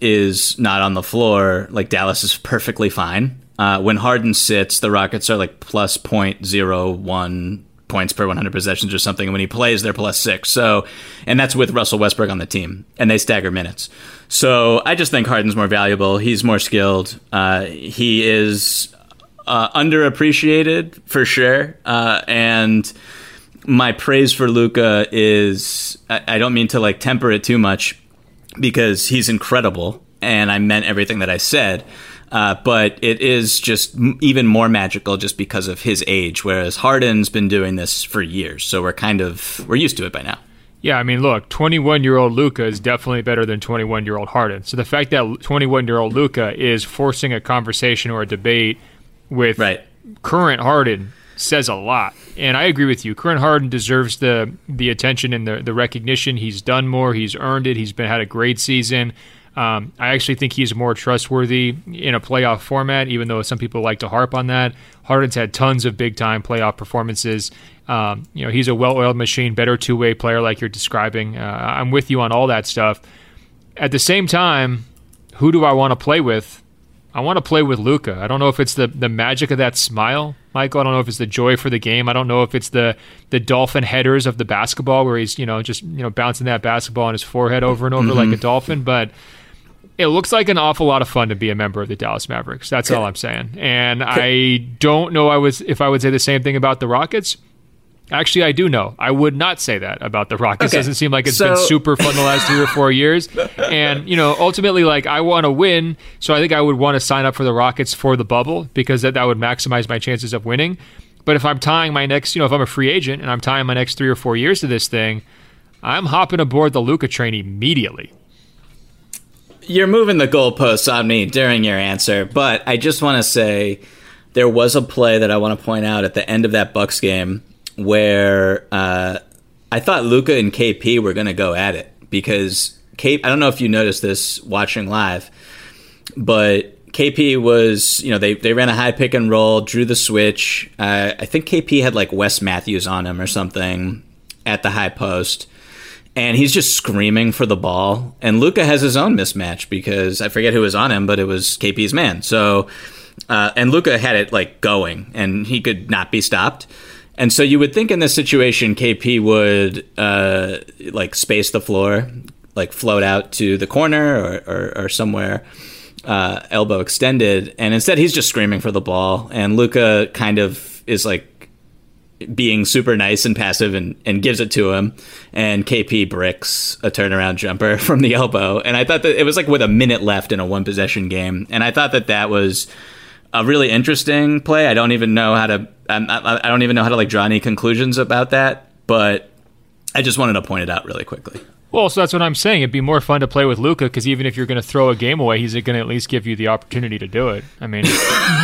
S4: is not on the floor, like Dallas is perfectly fine. Uh, when Harden sits, the Rockets are like plus zero point zero one points per one hundred possessions or something. And when he plays, they're plus six. So, and that's with Russell Westbrook on the team, and they stagger minutes. So I just think Harden's more valuable. He's more skilled. Uh, he is uh, underappreciated for sure, uh, and. My praise for Luka is, I don't mean to like temper it too much, because he's incredible and I meant everything that I said. Uh, but it is just even more magical just because of his age, whereas Harden's been doing this for years. So we're kind of, we're used to it by now.
S3: Yeah, I mean, look, twenty-one-year-old Luka is definitely better than twenty-one-year-old Harden. So the fact that twenty-one-year-old Luka is forcing a conversation or a debate with
S4: right.
S3: current Harden says a lot. And I agree with you. Current Harden deserves the the attention and the, the recognition. He's done more. He's earned it. He's been had a great season. Um, I actually think he's more trustworthy in a playoff format, even though some people like to harp on that. Harden's had tons of big-time playoff performances. Um, you know, he's a well-oiled machine, better two-way player like you're describing. Uh, I'm with you on all that stuff. At the same time, who do I want to play with? I want to play with Luka. I don't know if it's the, the magic of that smile, Michael. I don't know if it's the joy for the game. I don't know if it's the the dolphin headers of the basketball where he's, you know, just, you know, bouncing that basketball on his forehead over and over mm-hmm. like a dolphin. But it looks like an awful lot of fun to be a member of the Dallas Mavericks. That's all I'm saying. And I don't know I was if I would say the same thing about the Rockets. Actually, I do know. I would not say that about the Rockets.
S4: Okay.
S3: It doesn't seem like it's
S4: so...
S3: been super fun the last three or four years. And, you know, ultimately, like, I want to win, so I think I would want to sign up for the Rockets for the bubble, because that, that would maximize my chances of winning. But if I'm tying my next, you know, if I'm a free agent and I'm tying my next three or four years to this thing, I'm hopping aboard the Luka train immediately.
S4: You're moving the goalposts on me during your answer, but I just want to say there was a play that I want to point out at the end of that Bucks game where uh, I thought Luka and K P were going to go at it, because K- I don't know if you noticed this watching live, but K P was, you know, they, they ran a high pick and roll, drew the switch. Uh, I think K P had like Wes Matthews on him or something at the high post, and he's just screaming for the ball. And Luka has his own mismatch, because I forget who was on him, but it was K P's man. So, uh, and Luka had it like going, and he could not be stopped. And so you would think in this situation, K P would uh, like space the floor, like float out to the corner or, or, or somewhere, uh, elbow extended. And instead, he's just screaming for the ball. And Luka kind of is like being super nice and passive and, and gives it to him. And K P bricks a turnaround jumper from the elbow. And I thought that it was like with a minute left in a one possession game. And I thought that that was a really interesting play. I don't even know how to, I, I don't even know how to like draw any conclusions about that, but I just wanted to point it out really quickly.
S3: Well, so that's what I'm saying. It'd be more fun to play with Luka because even if you're going to throw a game away, he's going to at least give you the opportunity to do it. I mean,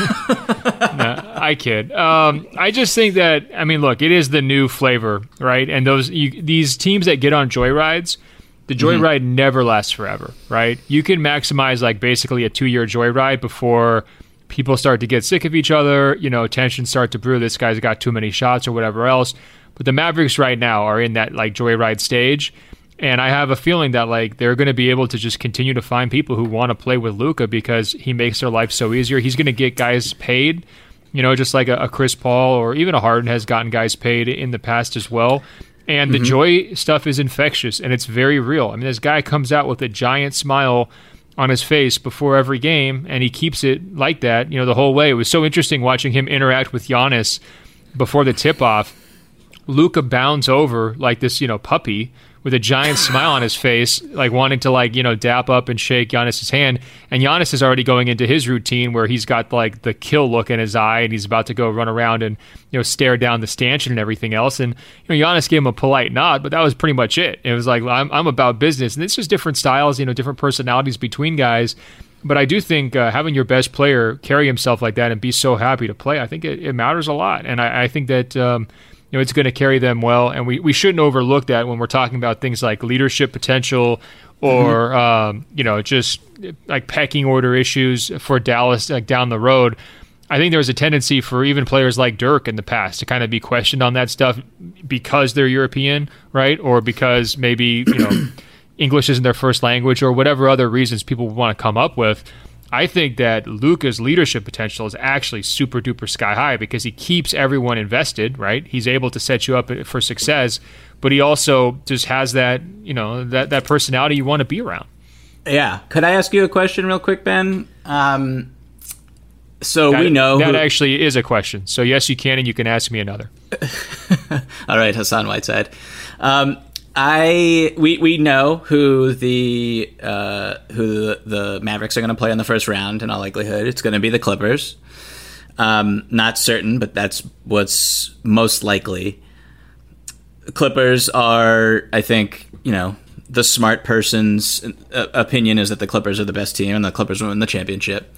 S3: nah, I kid. Um, I just think that, I mean, look, it is the new flavor, right? And those you, these teams that get on joyrides, the joyride mm-hmm. never lasts forever, right? You can maximize like basically a two-year joyride before people start to get sick of each other, you know, tensions start to brew, this guy's got too many shots or whatever else. But the Mavericks right now are in that like joyride stage. And I have a feeling that like they're going to be able to just continue to find people who want to play with Luka because he makes their life so easier. He's going to get guys paid, you know, just like a, a Chris Paul or even a Harden has gotten guys paid in the past as well. And mm-hmm. the joy stuff is infectious and it's very real. I mean, this guy comes out with a giant smile on his face before every game, and he keeps it like that, you know, the whole way. It was so interesting watching him interact with Giannis before the tip-off. Luka bounds over like this, you know, puppy with a giant smile on his face, like wanting to like, you know, dap up and shake Giannis's hand. And Giannis is already going into his routine where he's got like the kill look in his eye and he's about to go run around and, you know, stare down the stanchion and everything else. And, you know, Giannis gave him a polite nod, but that was pretty much it. It was like, I'm, I'm about business. And it's just different styles, you know, different personalities between guys. But I do think uh, having your best player carry himself like that and be so happy to play, I think it, it matters a lot. And I, I think that, um, you know, it's going to carry them well, and we, we shouldn't overlook that when we're talking about things like leadership potential or, mm-hmm. um, you know, just like pecking order issues for Dallas like down the road. I think there's a tendency for even players like Dirk in the past to kind of be questioned on that stuff because they're European, right? Or because maybe, you know, English isn't their first language or whatever other reasons people want to come up with. I think that Luka's leadership potential is actually super duper sky high because he keeps everyone invested, right? He's able to set you up for success, but he also just has that, you know, that, that personality you want to be around.
S4: Yeah. Could I ask you a question real quick, Ben? Um, so
S3: that,
S4: we know
S3: that
S4: who...
S3: actually is a question. So yes, you can, and you can ask me another.
S4: All right, Hassan Whiteside. Um, I we we know who the uh, who the, the Mavericks are going to play in the first round. In all likelihood, it's going to be the Clippers. Um, not certain, but that's what's most likely. The Clippers are, I think, you know, the smart person's opinion is that the Clippers are the best team and the Clippers will win the championship.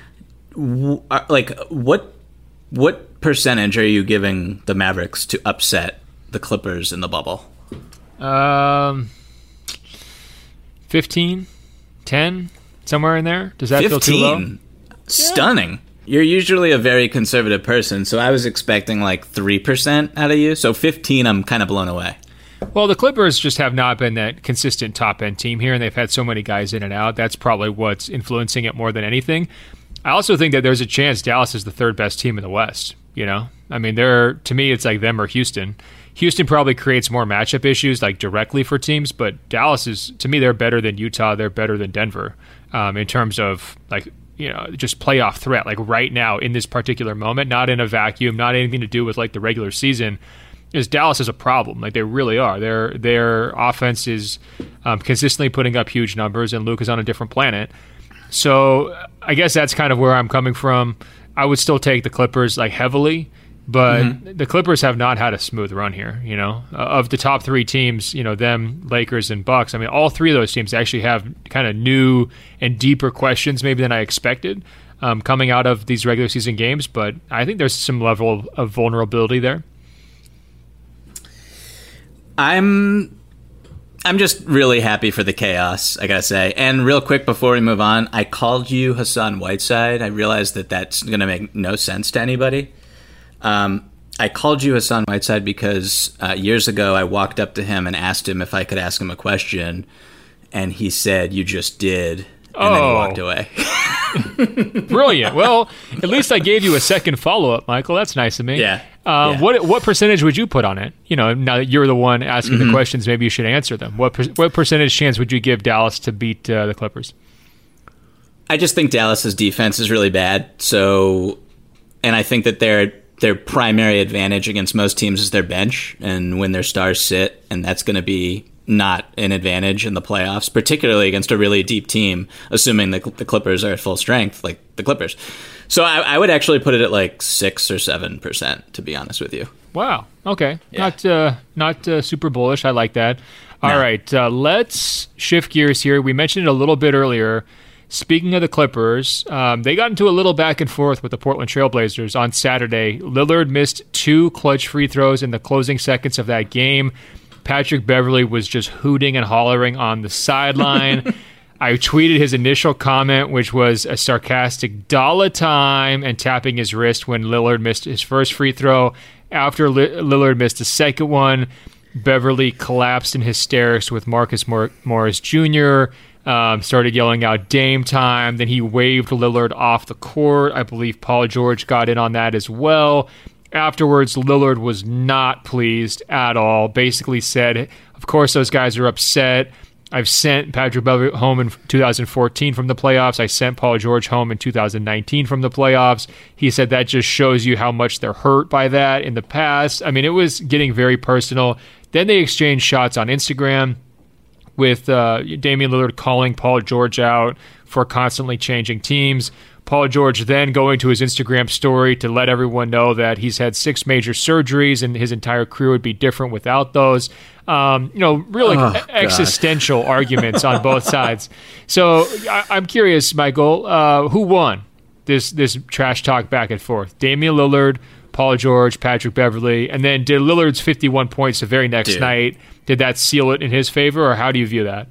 S4: Like, what what percentage are you giving the Mavericks to upset the Clippers in the bubble?
S3: Um, fifteen, ten, somewhere in there. Does that
S4: fifteen?
S3: Feel too low?
S4: Stunning. Yeah. You're usually a very conservative person, so I was expecting like three percent out of you. So fifteen, I'm kind of blown away.
S3: Well, the Clippers just have not been that consistent top-end team here, and they've had so many guys in and out. That's probably what's influencing it more than anything. I also think that there's a chance Dallas is the third best team in the West, you know? I mean, they're to me, it's like them or Houston. Houston probably creates more matchup issues like directly for teams, but Dallas is, to me, they're better than Utah. They're better than Denver um, in terms of like, you know, just playoff threat, like right now in this particular moment, not in a vacuum, not anything to do with like the regular season. Is Dallas is a problem. Like they really are. Their their offense is um, consistently putting up huge numbers, and Luke is on a different planet. So I guess that's kind of where I'm coming from. I would still take the Clippers like heavily, but mm-hmm. the Clippers have not had a smooth run here. You know, uh, of the top three teams, you know, them, Lakers, and Bucks. I mean, all three of those teams actually have kind of new and deeper questions maybe than I expected um, coming out of these regular season games. But I think there's some level of, of vulnerability there.
S4: I'm I'm just really happy for the chaos, I gotta say. And real quick before we move on, I called you Hassan Whiteside. I realized that that's going to make no sense to anybody. Um, I called you Hassan Whiteside because uh, years ago I walked up to him and asked him if I could ask him a question, and he said, "You just did," and
S3: oh.
S4: then he walked away.
S3: Brilliant. Well, at least I gave you a second follow-up, Michael. That's nice of me.
S4: Yeah.
S3: Uh,
S4: yeah.
S3: What what percentage would you put on it? You know, now that you're the one asking mm-hmm. the questions, maybe you should answer them. What per, what percentage chance would you give Dallas to beat uh, the Clippers?
S4: I just think Dallas's defense is really bad. So, and I think that their their primary advantage against most teams is their bench, and when their stars sit, and that's going to be not an advantage in the playoffs, particularly against a really deep team, assuming the, the Clippers are at full strength, like the Clippers. So I, I would actually put it at like six or seven percent, to be honest with you.
S3: Wow. Okay.
S4: Yeah.
S3: Not uh, not uh, super bullish. I like that. All
S4: No.
S3: right, uh, let's shift gears here. We mentioned it a little bit earlier. Speaking of the Clippers, um, they got into a little back and forth with the Portland Trailblazers on Saturday. Lillard missed two clutch free throws in the closing seconds of that game. Patrick Beverley was just hooting and hollering on the sideline. I tweeted his initial comment, which was a sarcastic dollar time and tapping his wrist when Lillard missed his first free throw. After L- Lillard missed a second one, Beverley collapsed in hysterics with Marcus Mor- Morris Junior, um, started yelling out Dame time. Then he waved Lillard off the court. I believe Paul George got in on that as well. Afterwards, Lillard was not pleased at all. Basically said, of course, those guys are upset. I've sent Patrick Beverley home in two thousand fourteen from the playoffs. I sent Paul George home in two thousand nineteen from the playoffs. He said that just shows you how much they're hurt by that in the past. I mean, it was getting very personal. Then they exchanged shots on Instagram with uh, Damian Lillard calling Paul George out for constantly changing teams. Paul George then going to his Instagram story to let everyone know that he's had six major surgeries and his entire career would be different without those. Um, you know, really
S4: Oh,
S3: existential arguments on both sides. So I, I'm curious, Michael, uh, who won this this trash talk back and forth? Damian Lillard, Paul George, Patrick Beverley, and then did Lillard's fifty-one points the very next
S4: Dude.
S3: night, did that seal it in his favor, or how do you view that?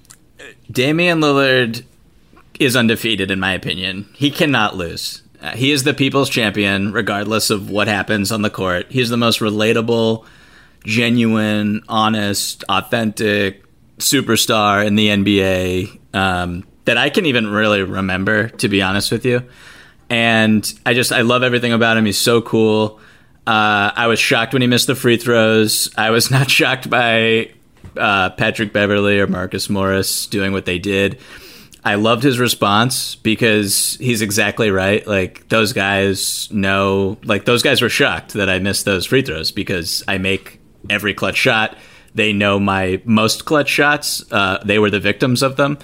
S4: Damian Lillard is undefeated, in my opinion. He cannot lose. Uh, he is the people's champion, regardless of what happens on the court. He's the most relatable, genuine, honest, authentic superstar in the N B A um, that I can even really remember, to be honest with you. And I just, I love everything about him. He's so cool. Uh, I was shocked when he missed the free throws. I was not shocked by uh, Patrick Beverley or Marcus Morris doing what they did. I loved his response because he's exactly right. Like, those guys know, like, those guys were shocked that I missed those free throws because I make every clutch shot. They know my most clutch shots. Uh, they were the victims of them.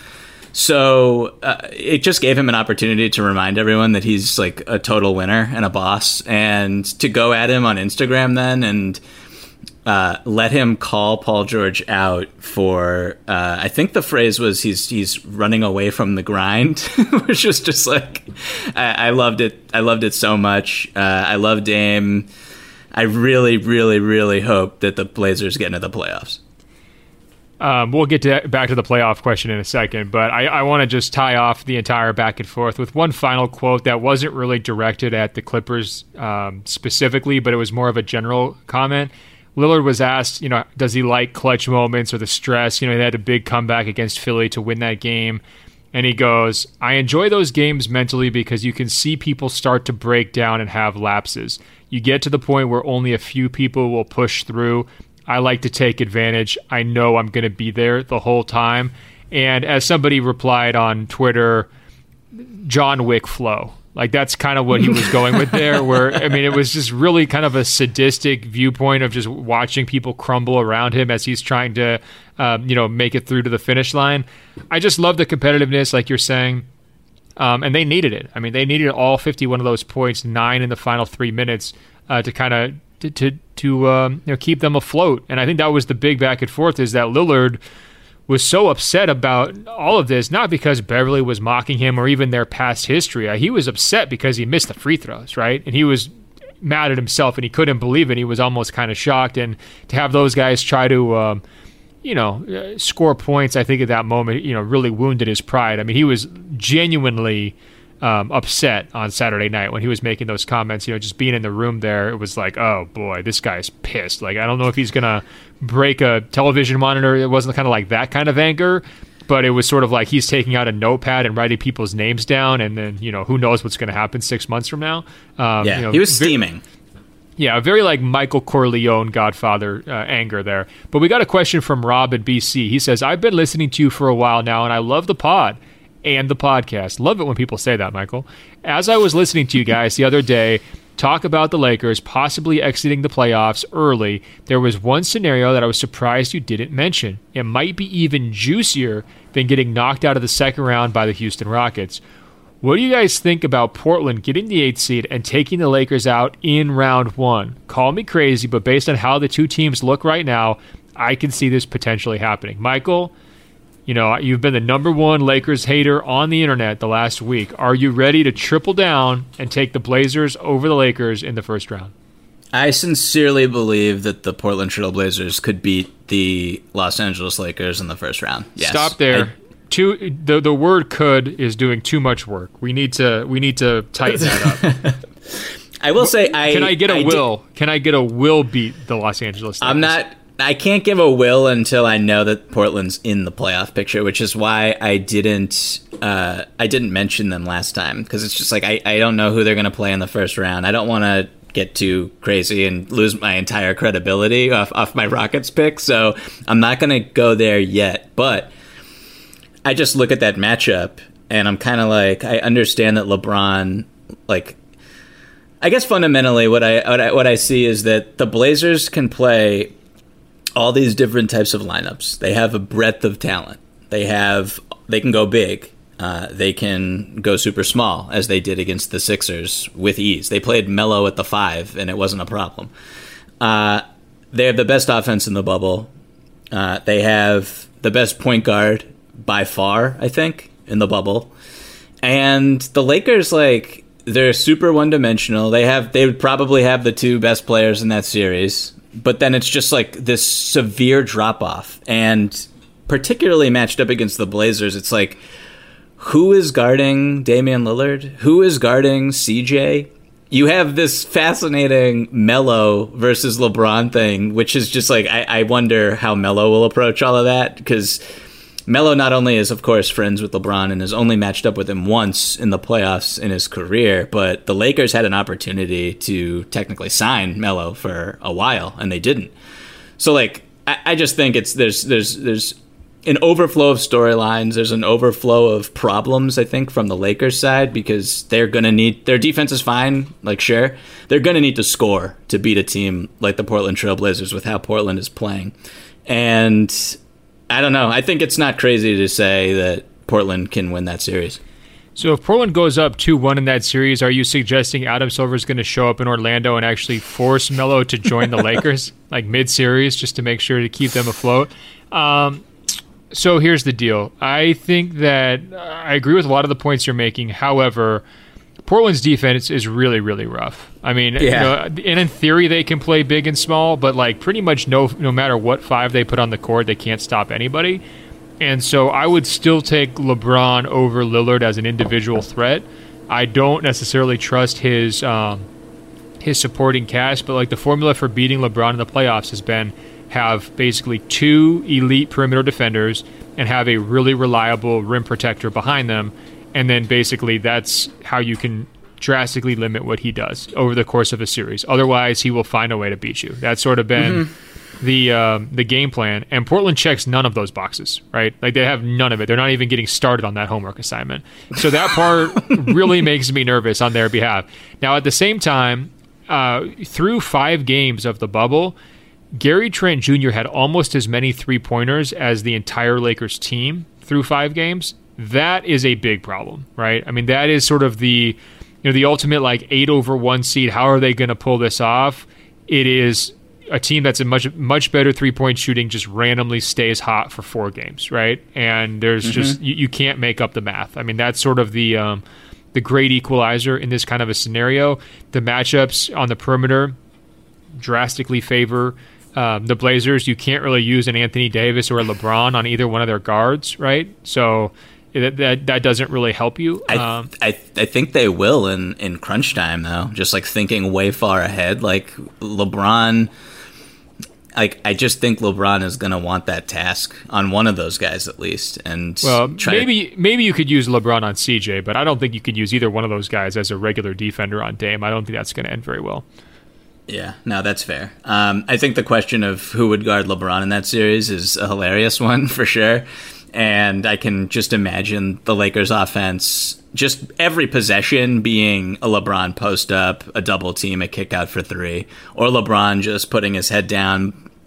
S4: So uh, it just gave him an opportunity to remind everyone that he's like a total winner and a boss, and to go at him on Instagram then and uh, let him call Paul George out for, uh, I think the phrase was he's he's running away from the grind, which was just like, I, I loved it. I loved it so much. Uh, I love Dame. I really, really, really hope that the Blazers get into the playoffs.
S3: Um, we'll get to back to the playoff question in a second, but I, I want to just tie off the entire back and forth with one final quote that wasn't really directed at the Clippers um, specifically, but it was more of a general comment. Lillard was asked, you know, does he like clutch moments or the stress? You know, they had a big comeback against Philly to win that game. And he goes, I enjoy those games mentally because you can see people start to break down and have lapses. You get to the point where only a few people will push through. I like to take advantage. I know I'm going to be there the whole time. And as somebody replied on Twitter, John Wick flow. Like, that's kind of what he was going with there, where, I mean, it was just really kind of a sadistic viewpoint of just watching people crumble around him as he's trying to, um, you know, make it through to the finish line. I just love the competitiveness, like you're saying, um, and they needed it. I mean, they needed all fifty-one of those points, nine in the final three minutes, uh, to kind of to to, to um, you know, keep them afloat. And I think that was the big back and forth, is that Lillard was so upset about all of this, not because Beverley was mocking him or even their past history. He was upset because he missed the free throws, right? And he was mad at himself and he couldn't believe it. He was almost kind of shocked. And to have those guys try to, um, you know, uh, score points, I think at that moment, you know, really wounded his pride. I mean, he was genuinely um, upset on Saturday night when he was making those comments. You know, just being in the room there, it was like, oh boy, this guy's pissed. Like, I don't know if he's going to break a television monitor. It wasn't kind of like that kind of anger, but it was sort of like he's taking out a notepad and writing people's names down, and then, you know, who knows what's going to happen six months from now. Um,
S4: yeah,
S3: you know,
S4: he was
S3: ve-
S4: steaming.
S3: Yeah, very like Michael Corleone Godfather uh, anger there. But we got a question from Rob at B C. He says, I've been listening to you for a while now, and I love the pod and the podcast. Love it when people say that, Michael. As I was listening to you guys the other day talk about the Lakers possibly exiting the playoffs early, there was one scenario that I was surprised you didn't mention. It might be even juicier than getting knocked out of the second round by the Houston Rockets. What do you guys think about Portland getting the eighth seed and taking the Lakers out in round one? Call me crazy, but based on how the two teams look right now, I can see this potentially happening. Michael, you know, you've been the number one Lakers hater on the internet the last week. Are you ready to triple down and take the Blazers over the Lakers in the first round?
S4: I sincerely believe that the Portland Trail Blazers could beat the Los Angeles Lakers in the first round. Yes.
S3: Stop there. I, Too, the the word "could" is doing too much work. We need to we need to tighten that up.
S4: I will say, I
S3: can I get a
S4: I
S3: will?
S4: Did,
S3: can I get a will beat the Los Angeles Lakers?
S4: I'm not. I can't give a will until I know that Portland's in the playoff picture, which is why I didn't. Uh, I didn't mention them last time because it's just like I, I don't know who they're going to play in the first round. I don't want to get too crazy and lose my entire credibility off off my Rockets pick, so I'm not going to go there yet. But I just look at that matchup and I'm kind of like, I understand that LeBron, like, I guess fundamentally what I, what I what I see is that the Blazers can play all these different types of lineups. They have a breadth of talent. They have they can go big. Uh, they can go super small, as they did against the Sixers with ease. They played Melo at the five, and it wasn't a problem. Uh, they have the best offense in the bubble. Uh, they have the best point guard by far, I think, in the bubble. And the Lakers, like, they're super one-dimensional. They have, they would probably have the two best players in that series. But then it's just like this severe drop-off. And particularly matched up against the Blazers, it's like, who is guarding Damian Lillard? Who is guarding C J? You have this fascinating Melo versus LeBron thing, which is just like, I, I wonder how Melo will approach all of that, because Melo not only is, of course, friends with LeBron and has only matched up with him once in the playoffs in his career, but the Lakers had an opportunity to technically sign Melo for a while, and they didn't. So, like, I, I just think it's there's there's there's an overflow of storylines. There's an overflow of problems, I think, from the Lakers side, because they're going to need, their defense is fine, like, sure. They're going to need to score to beat a team like the Portland Trail Blazers with how Portland is playing. And I don't know. I think it's not crazy to say that Portland can win that series.
S3: So if Portland goes up two one in that series, are you suggesting Adam Silver is going to show up in Orlando and actually force Melo to join the Lakers, like mid-series, just to make sure to keep them afloat? Um, so here's the deal. I think that uh, I agree with a lot of the points you're making. However, Portland's defense is really, really rough. I mean, yeah. you know, and in theory they can play big and small, but like pretty much no no matter what five they put on the court, they can't stop anybody. And so I would still take LeBron over Lillard as an individual threat. I don't necessarily trust his um, his supporting cast, but like the formula for beating LeBron in the playoffs has been have basically two elite perimeter defenders and have a really reliable rim protector behind them. And then basically that's how you can drastically limit what he does over the course of a series. Otherwise, he will find a way to beat you. That's sort of been mm-hmm. the um, the game plan. And Portland checks none of those boxes, right? Like they have none of it. They're not even getting started on that homework assignment. So that part really makes me nervous on their behalf. Now, at the same time, uh, through five games of the bubble, Gary Trent Junior had almost as many three-pointers as the entire Lakers team through five games. That is a big problem, right? I mean, that is sort of the, you know, the ultimate like eight over one seed. How are they going to pull this off? It is a team that's a much much better three-point shooting, just randomly stays hot for four games, right? And there's mm-hmm. just you, you can't make up the math. I mean, that's sort of the um, the great equalizer in this kind of a scenario. The matchups on the perimeter drastically favor um, the Blazers. You can't really use an Anthony Davis or a LeBron on either one of their guards, right? So That, that that doesn't really help you. Um,
S4: I, I I think they will in, in crunch time, though. Just like thinking way far ahead. Like LeBron, like I just think LeBron is going to want that task on one of those guys at least. And
S3: well, maybe to, maybe you could use LeBron on C J, but I don't think you could use either one of those guys as a regular defender on Dame. I don't think that's going to end very well.
S4: Yeah, no, that's fair. Um, I think the question of who would guard LeBron in that series is a hilarious one for sure. And I can just imagine the Lakers offense, just every possession being a LeBron post up, a double team, a kick out for three, or LeBron just putting his head down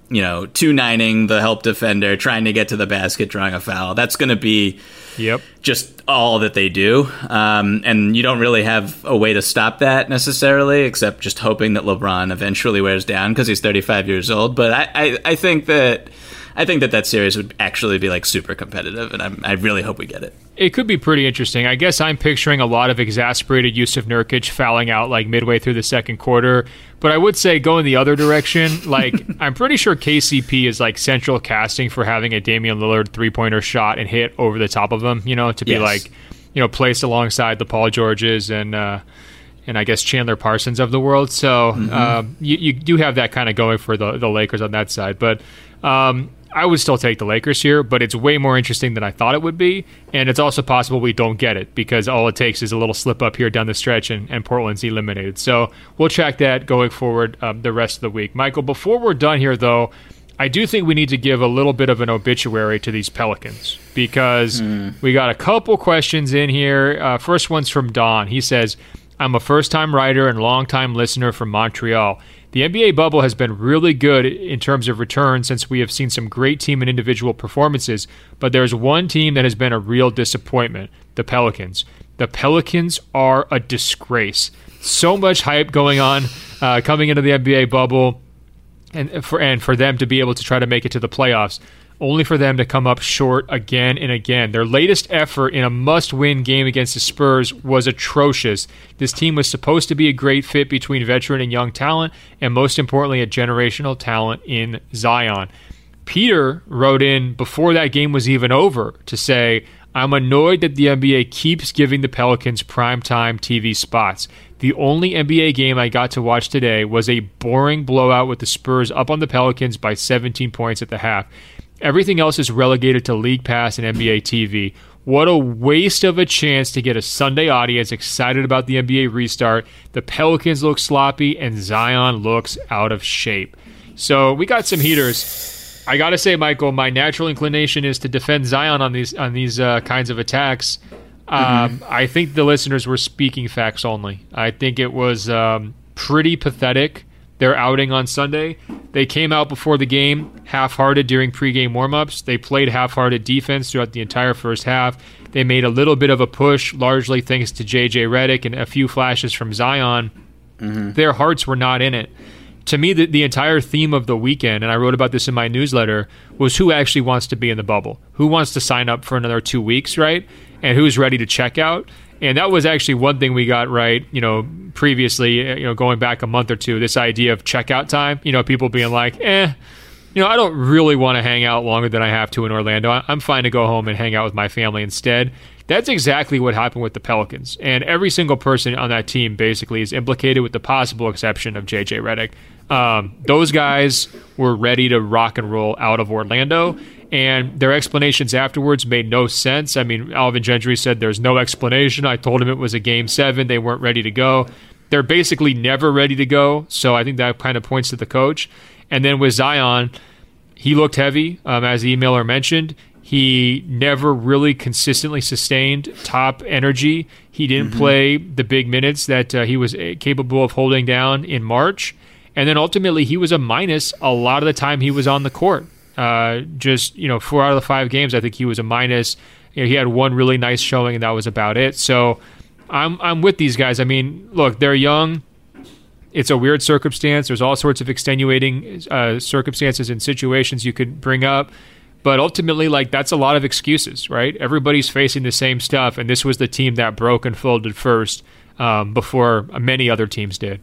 S4: you know, two-nining the help defender, trying to get to the basket, drawing a foul. That's going to be
S3: yep.
S4: just all that they do. Um, and you don't really have a way to stop that necessarily, except just hoping that LeBron eventually wears down because he's thirty-five years old. But I, I, I think that I think that that series would actually be like super competitive, and I'm, I really hope we get it.
S3: It could be pretty interesting. I guess I'm picturing a lot of exasperated Yusuf Nurkic fouling out like midway through the second quarter. But I would say going the other direction, like I'm pretty sure K C P is like central casting for having a Damian Lillard three-pointer shot and hit over the top of him, you know, to be
S4: yes.
S3: like, you know, placed alongside the Paul Georges and uh, and I guess Chandler Parsons of the world. So mm-hmm. um, you, you do have that kind of going for the, the Lakers on that side. But um, I would still take the Lakers here, but it's way more interesting than I thought it would be. And it's also possible we don't get it because all it takes is a little slip up here down the stretch and, and Portland's eliminated. So we'll check that going forward um, the rest of the week. Michael, before we're done here, though, I do think we need to give a little bit of an obituary to these Pelicans because mm. we got a couple questions in here. Uh, first one's from Don. He says, I'm a first-time writer and long-time listener from Montreal. The N B A bubble has been really good in terms of return since we have seen some great team and individual performances, but there's one team that has been a real disappointment, the Pelicans. The Pelicans are a disgrace. So much hype going on uh, coming into the N B A bubble, and for and for them to be able to try to make it to the playoffs, only for them to come up short again and again. Their latest effort in a must-win game against the Spurs was atrocious. This team was supposed to be a great fit between veteran and young talent, and most importantly, a generational talent in Zion. Peter wrote in before that game was even over to say, I'm annoyed that the N B A keeps giving the Pelicans primetime T V spots. The only N B A game I got to watch today was a boring blowout with the Spurs up on the Pelicans by seventeen points at the half. Everything else is relegated to League Pass and N B A T V. What a waste of a chance to get a Sunday audience excited about the N B A restart. The Pelicans look sloppy and Zion looks out of shape. So we got some heaters. I got to say, Michael, my natural inclination is to defend Zion on these on these uh, kinds of attacks. Um, mm-hmm. I think the listeners were speaking facts only. I think it was um, pretty pathetic, their outing on Sunday. They came out before the game half-hearted during pregame warmups. They played half-hearted defense throughout the entire first half. They made a little bit of a push, largely thanks to J J Redick and a few flashes from Zion. Mm-hmm. Their hearts were not in it. To me, the, the entire theme of the weekend, and I wrote about this in my newsletter, was who actually wants to be in the bubble? Who wants to sign up for another two weeks, right? And who's ready to check out? And that was actually one thing we got right, you know, previously, you know, going back a month or two, this idea of checkout time, you know, people being like, eh, you know, I don't really want to hang out longer than I have to in Orlando. I'm fine to go home and hang out with my family instead. That's exactly what happened with the Pelicans. And every single person on that team basically is implicated with the possible exception of J J Redick. Um, those guys were ready to rock and roll out of Orlando, and their explanations afterwards made no sense. I mean, Alvin Gentry said there's no explanation. I told him it was a game seven. They weren't ready to go. They're basically never ready to go, so I think that kind of points to the coach. And then with Zion, he looked heavy, um, as the emailer mentioned. He never really consistently sustained top energy. He didn't mm-hmm. play the big minutes that uh, he was capable of holding down in March. And then ultimately, he was a minus a lot of the time he was on the court. Uh, just, you know, four out of the five games, I think he was a minus. You know, he had one really nice showing, and that was about it. So I'm I'm with these guys. I mean, look, they're young. It's a weird circumstance. There's all sorts of extenuating uh, circumstances and situations you could bring up. But ultimately, like, that's a lot of excuses, right? Everybody's facing the same stuff, and this was the team that broke and folded first um, before many other teams did.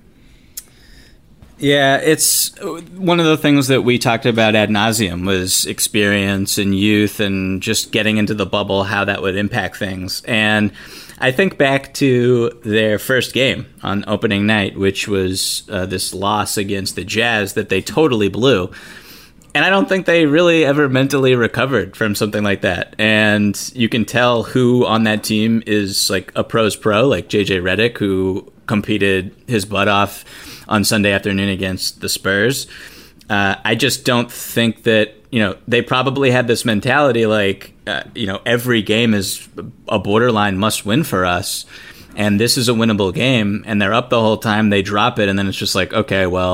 S4: Yeah, it's one of the things that we talked about ad nauseum was experience and youth and just getting into the bubble, how that would impact things. And I think back to their first game on opening night, which was uh, this loss against the Jazz that they totally blew. And I don't think they really ever mentally recovered from something like that. And you can tell who on that team is like a pro's pro, like J J Redick, who competed his butt off on Sunday afternoon against the Spurs. Uh, I just don't think that, you know, they probably had this mentality like, uh, you know, every game is a borderline must win for us. And this is a winnable game. And they're up the whole time. They drop it. And then it's just like, okay, well,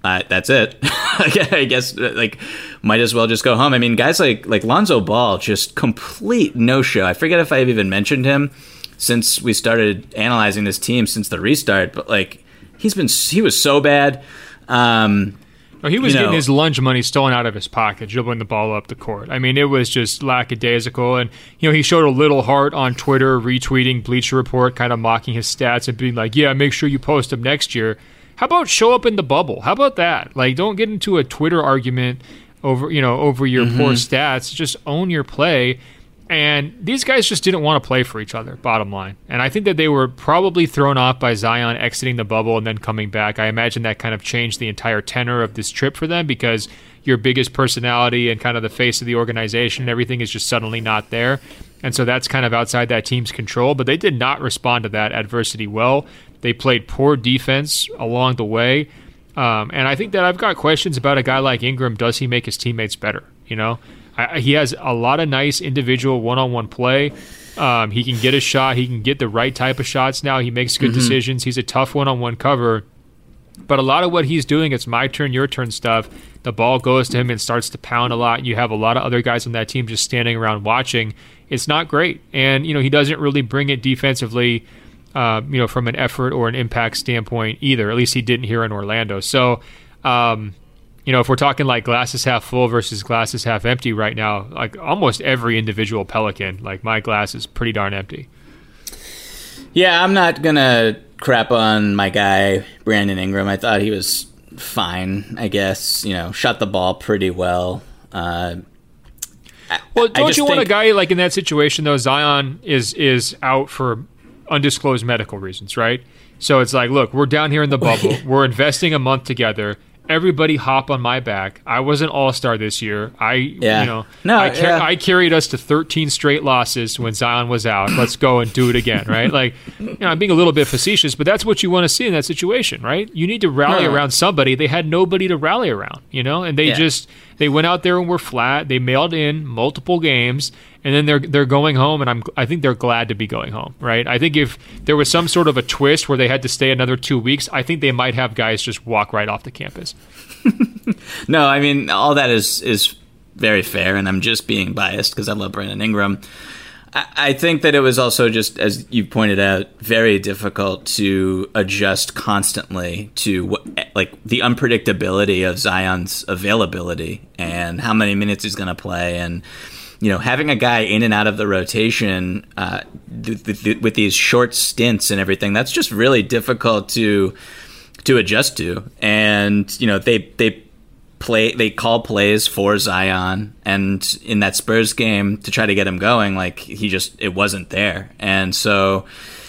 S4: uh, that's it. I guess like might as well just go home. I mean, guys like like Lonzo Ball, just complete no show. I forget if I've even mentioned him since we started analyzing this team since the restart, but like he's been he was so bad. Um,
S3: oh, he was
S4: you know,
S3: getting his lunch money stolen out of his pocket, dribbling the ball up the court. I mean, it was just lackadaisical. And you know, he showed a little heart on Twitter, retweeting Bleacher Report, kind of mocking his stats and being like, "Yeah, make sure you post them next year." How about show up in the bubble? How about that? Like, don't get into a Twitter argument over, you know, over your mm-hmm. poor stats. Just own your play. And these guys just didn't want to play for each other, bottom line. And I think that they were probably thrown off by Zion exiting the bubble and then coming back. I imagine that kind of changed the entire tenor of this trip for them because your biggest personality and kind of the face of the organization and everything is just suddenly not there. And so that's kind of outside that team's control. But they did not respond to that adversity well. They played poor defense along the way. Um, and I think that I've got questions about a guy like Ingram. Does he make his teammates better? You know, I, he has a lot of nice individual one-on-one play. Um, he can get a shot. He can get the right type of shots now. He makes good mm-hmm. decisions. He's a tough one-on-one cover. But a lot of what he's doing, it's my turn, your turn stuff. The ball goes to him and starts to pound a lot. You have a lot of other guys on that team just standing around watching. It's not great. And, you know, he doesn't really bring it defensively, uh, you know, from an effort or an impact standpoint either. At least he didn't here in Orlando. So, um, you know, if we're talking like glass is half full versus glass is half empty right now, like almost every individual Pelican, like my glass is pretty darn empty.
S4: Yeah, I'm not going to crap on my guy, Brandon Ingram. I thought he was fine, I guess. You know, shot the ball pretty well. Uh,
S3: well, don't you
S4: think...
S3: want a guy like in that situation, though? Zion is is out for undisclosed medical reasons, right? So it's like, look, we're down here in the bubble. We're investing a month together. Everybody hop on my back. I was an all-star this year. I,
S4: yeah.
S3: you know,
S4: no,
S3: I, car-
S4: yeah.
S3: I carried us to thirteen straight losses when Zion was out. Let's go and do it again, right? Like, you know, I'm being a little bit facetious, but that's what you want to see in that situation, right? You need to rally
S4: no.
S3: around somebody. They had nobody to rally around, you know, and they
S4: yeah.
S3: just they went out there and were flat. They mailed in multiple games, and then they're they're going home, and I'm I think they're glad to be going home, right? I think if there was some sort of a twist where they had to stay another two weeks, I think they might have guys just walk right off the campus.
S4: No, I mean, all that is is very fair, and I'm just being biased because I love Brandon Ingram. I, I think that it was also just, as you pointed out, very difficult to adjust constantly to what, like the unpredictability of Zion's availability and how many minutes he's going to play, and you know, having a guy in and out of the rotation uh, th- th- with these short stints and everything. That's just really difficult to. to adjust to. And, you know, they they play they call plays for Zion, and in that Spurs game to try to get him going, like he just it wasn't there. And so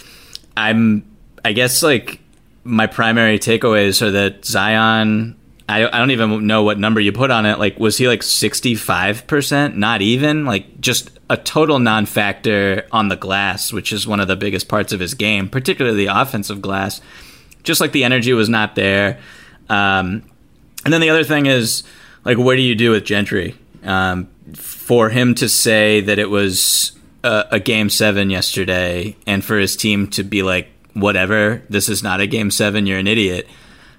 S4: I'm I guess like my primary takeaways are that Zion, I I don't even know what number you put on it. Like, was he like sixty-five percent? Not even, like just a total non-factor on the glass, which is one of the biggest parts of his game, particularly the offensive glass. Just like the energy was not there. Um, and then the other thing is, like, what do you do with Gentry? Um, for him to say that it was a, a game seven yesterday and for his team to be like, whatever, this is not a game seven, you're an idiot.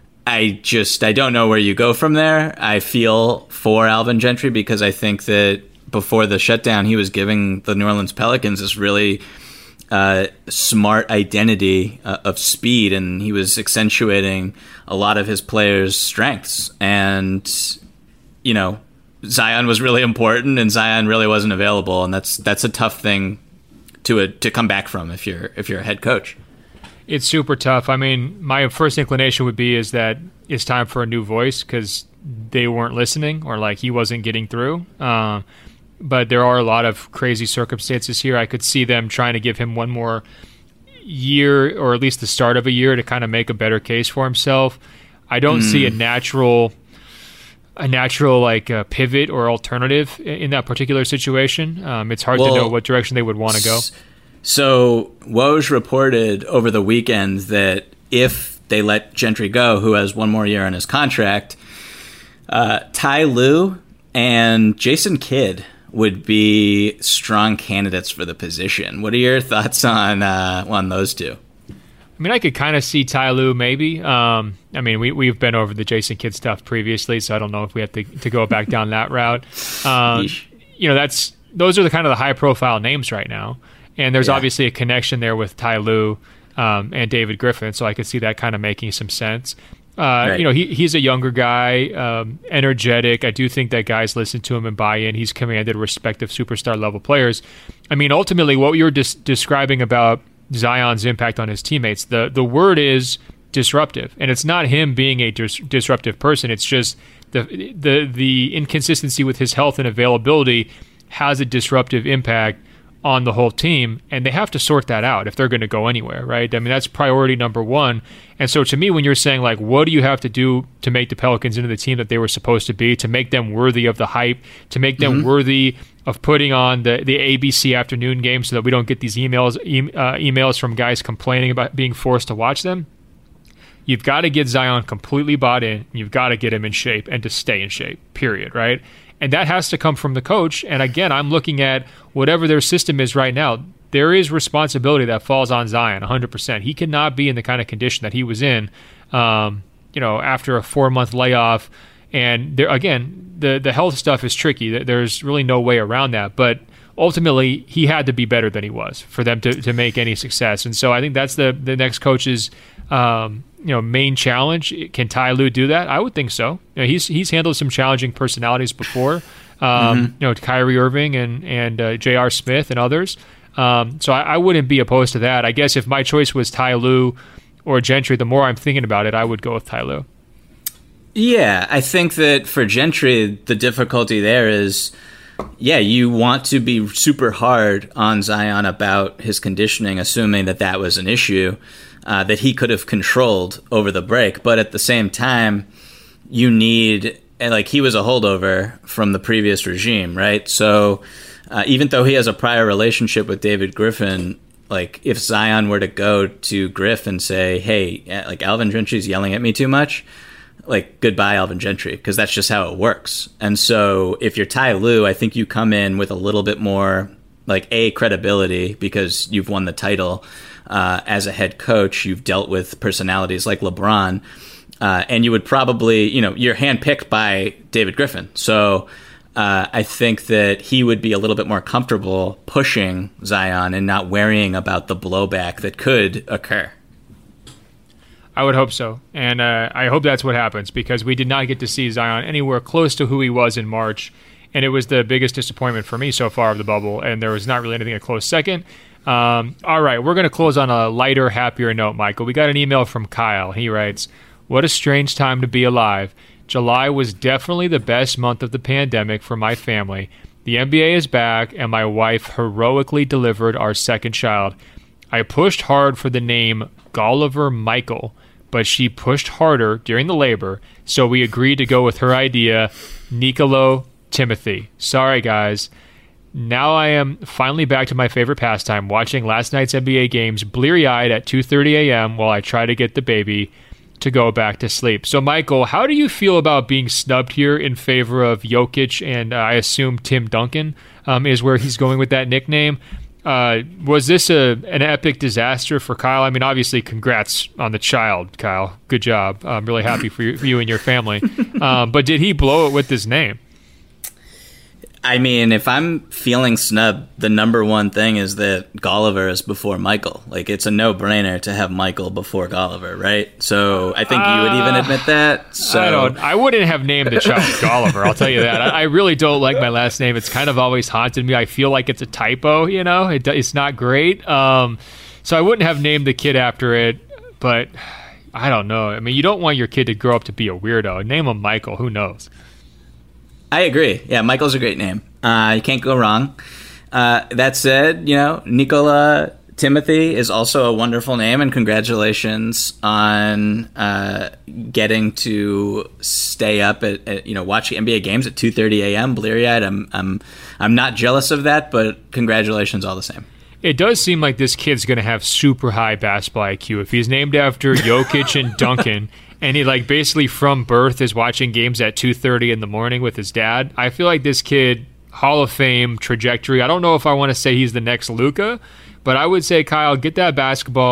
S4: I just, I don't know where you go from there. I feel for Alvin Gentry because I think that before the shutdown, he was giving the New Orleans Pelicans this really Uh, smart identity uh, of speed, and he was accentuating a lot of his players' strengths. And you know, Zion was really important, and Zion really wasn't available, and that's that's a tough thing to a, to come back from if you're if you're a head coach.
S3: It's super tough. I mean, my first inclination would be is that it's time for a new voice because they weren't listening, or like he wasn't getting through. Uh, But there are a lot of crazy circumstances here. I could see them trying to give him one more year, or at least the start of a year, to kind of make a better case for himself. I don't mm. see a natural, a natural like uh, pivot or alternative in that particular situation. Um, it's hard well, to know what direction they would want to go.
S4: So Woj reported over the weekend that if they let Gentry go, who has one more year on his contract, uh, Ty Lue and Jason Kidd would be strong candidates for the position. What are your thoughts on uh, on those two?
S3: I mean, I could kind of see Ty Lue maybe. Um, I mean, we, we've been over the Jason Kidd stuff previously, so I don't know if we have to, to go back down that route. Um, you know, that's those are the kind of the high-profile names right now. And there's yeah. obviously a connection there with Ty Lue um, and David Griffin, so I could see that kind of making some sense. Uh, right. You know, he he's a younger guy, um, energetic. I do think that guys listen to him and buy in. He's commanded respect of superstar-level players. I mean, ultimately, what you were dis- describing about Zion's impact on his teammates, the the word is disruptive, and it's not him being a dis- disruptive person. It's just the the the inconsistency with his health and availability has a disruptive impact on the whole team, and they have to sort that out if they're going to go anywhere, right? I mean, that's priority number one. And so to me, when you're saying, like, what do you have to do to make the Pelicans into the team that they were supposed to be, to make them worthy of the hype, to make them mm-hmm. worthy of putting on the, the A B C afternoon game so that we don't get these emails e- uh, emails from guys complaining about being forced to watch them, you've got to get Zion completely bought in. You've got to get him in shape and to stay in shape, period, right? And that has to come from the coach. And again, I'm looking at whatever their system is right now. There is responsibility that falls on Zion one hundred percent. He cannot be in the kind of condition that he was in, um, you know, after a four-month layoff. And there, again, the, the health stuff is tricky. There's really no way around that. But ultimately, he had to be better than he was for them to, to make any success. And so I think that's the, the next coach's um, you know, main challenge. Can Ty Lue do that? I would think so. You know, he's he's handled some challenging personalities before. Um, mm-hmm. You know, Kyrie Irving and and uh, J R. Smith and others. Um, so I, I wouldn't be opposed to that. I guess if my choice was Ty Lue or Gentry, the more I'm thinking about it, I would go with Ty Lue.
S4: Yeah, I think that for Gentry, the difficulty there is, yeah, you want to be super hard on Zion about his conditioning, assuming that that was an issue uh, that he could have controlled over the break. But at the same time, you need, and like he was a holdover from the previous regime, right? So uh, even though he has a prior relationship with David Griffin, like if Zion were to go to Griff and say, hey, like Alvin Gentry's yelling at me too much, like goodbye Alvin Gentry, because that's just how it works. And so if you're Ty Lue, I think you come in with a little bit more like a credibility because you've won the title uh, as a head coach. You've dealt with personalities like LeBron, uh, and you would probably, you know, you're handpicked by David Griffin. So uh, I think that he would be a little bit more comfortable pushing Zion and not worrying about the blowback that could occur.
S3: I would hope so, and uh, I hope that's what happens, because we did not get to see Zion anywhere close to who he was in March, and it was the biggest disappointment for me so far of the bubble, and there was not really anything a close second. Um, all right, we're going to close on a lighter, happier note, Michael. We got an email from Kyle. He writes, "What a strange time to be alive. July was definitely the best month of the pandemic for my family. The N B A is back, and my wife heroically delivered our second child. I pushed hard for the name Golliver Michael, but she pushed harder during the labor, so we agreed to go with her idea, Nicolo Timothy. Sorry, guys. Now I am finally back to my favorite pastime, watching last night's N B A games bleary-eyed at two thirty a.m. while I try to get the baby to go back to sleep." So, Michael, how do you feel about being snubbed here in favor of Jokic, and uh, I assume Tim Duncan um, is where he's going with that nickname? Uh, was this a an epic disaster for Kyle? I mean, obviously, congrats on the child, Kyle. Good job. I'm really happy for you, for you and your family. Um, but did he blow it with his name?
S4: I mean, if I'm feeling snubbed, the number one thing is that Golliver is before Michael. Like, it's a no-brainer to have Michael before Golliver, right? So I think uh, you would even admit that. So
S3: I don't. I wouldn't have named the child Golliver. I'll tell you that. I, I really don't like my last name. It's kind of always haunted me. I feel like it's a typo. You know, it, it's not great. Um, so I wouldn't have named the kid after it. But I don't know. I mean, you don't want your kid to grow up to be a weirdo. Name him Michael. Who knows?
S4: I agree. Yeah, Michael's a great name. Uh, you can't go wrong. Uh, that said, you know, Nicolo Timothy is also a wonderful name, and congratulations on uh, getting to stay up at, at you know watching N B A games at two thirty a.m. bleary-eyed. I'm I'm I'm not jealous of that, but congratulations all the same.
S3: It does seem like this kid's going to have super high basketball I Q if he's named after Jokic and Duncan. And he, like, basically from birth is watching games at two thirty in the morning with his dad. I feel like this kid, Hall of Fame trajectory. I don't know if I want to say he's the next Luka, but I would say, Kyle, get that basketball,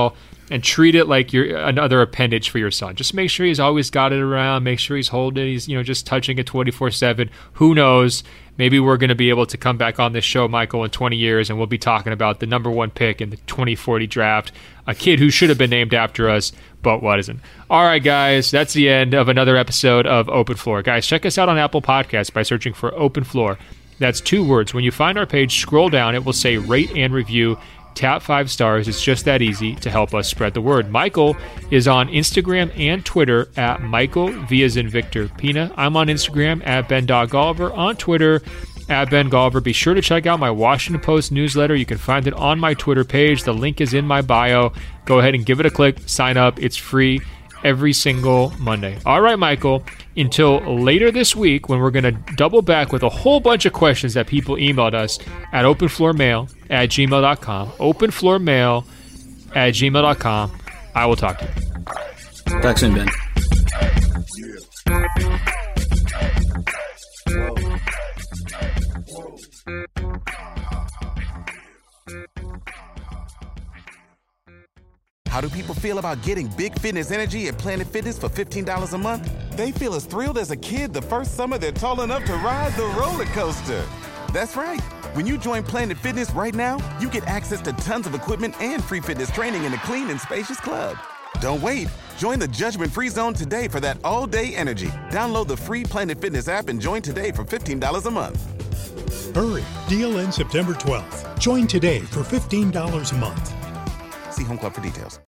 S3: and treat it like you're another appendage for your son. Just make sure he's always got it around. Make sure he's holding it. He's, you know, just touching it twenty-four seven. Who knows? Maybe we're going to be able to come back on this show, Michael, in twenty years, and we'll be talking about the number one pick in the twenty forty draft, a kid who should have been named after us, but wasn't. All right, guys, that's the end of another episode of Open Floor. Guys, check us out on Apple Podcasts by searching for Open Floor. That's two words. When you find our page, scroll down. It will say rate and review. Tap five stars. It's just that easy to help us spread the word. Michael is on Instagram and Twitter at Michael V as in Victor Pina. I'm on Instagram at Ben Golliver, on Twitter at Ben Golliver. Be sure to check out my Washington Post newsletter. You can find it on my Twitter page. The link is in my bio. Go ahead and give it a click. Sign up. It's free every single Monday. All right, Michael, until later this week when we're going to double back with a whole bunch of questions that people emailed us at openfloormail at gmail dot com. openfloormail at gmail dot com. I will talk to you.
S4: Talk soon, Ben.
S1: How do people feel about getting big fitness energy at Planet Fitness for fifteen dollars a month? They feel as thrilled as a kid the first summer they're tall enough to ride the roller coaster. That's right. When you join Planet Fitness right now, you get access to tons of equipment and free fitness training in a clean and spacious club. Don't wait. Join the judgment-free zone today for that all-day energy. Download the free Planet Fitness app and join today for fifteen dollars a month.
S2: Hurry. Deal ends September twelfth. Join today for fifteen dollars a month.
S1: See Home Club for details.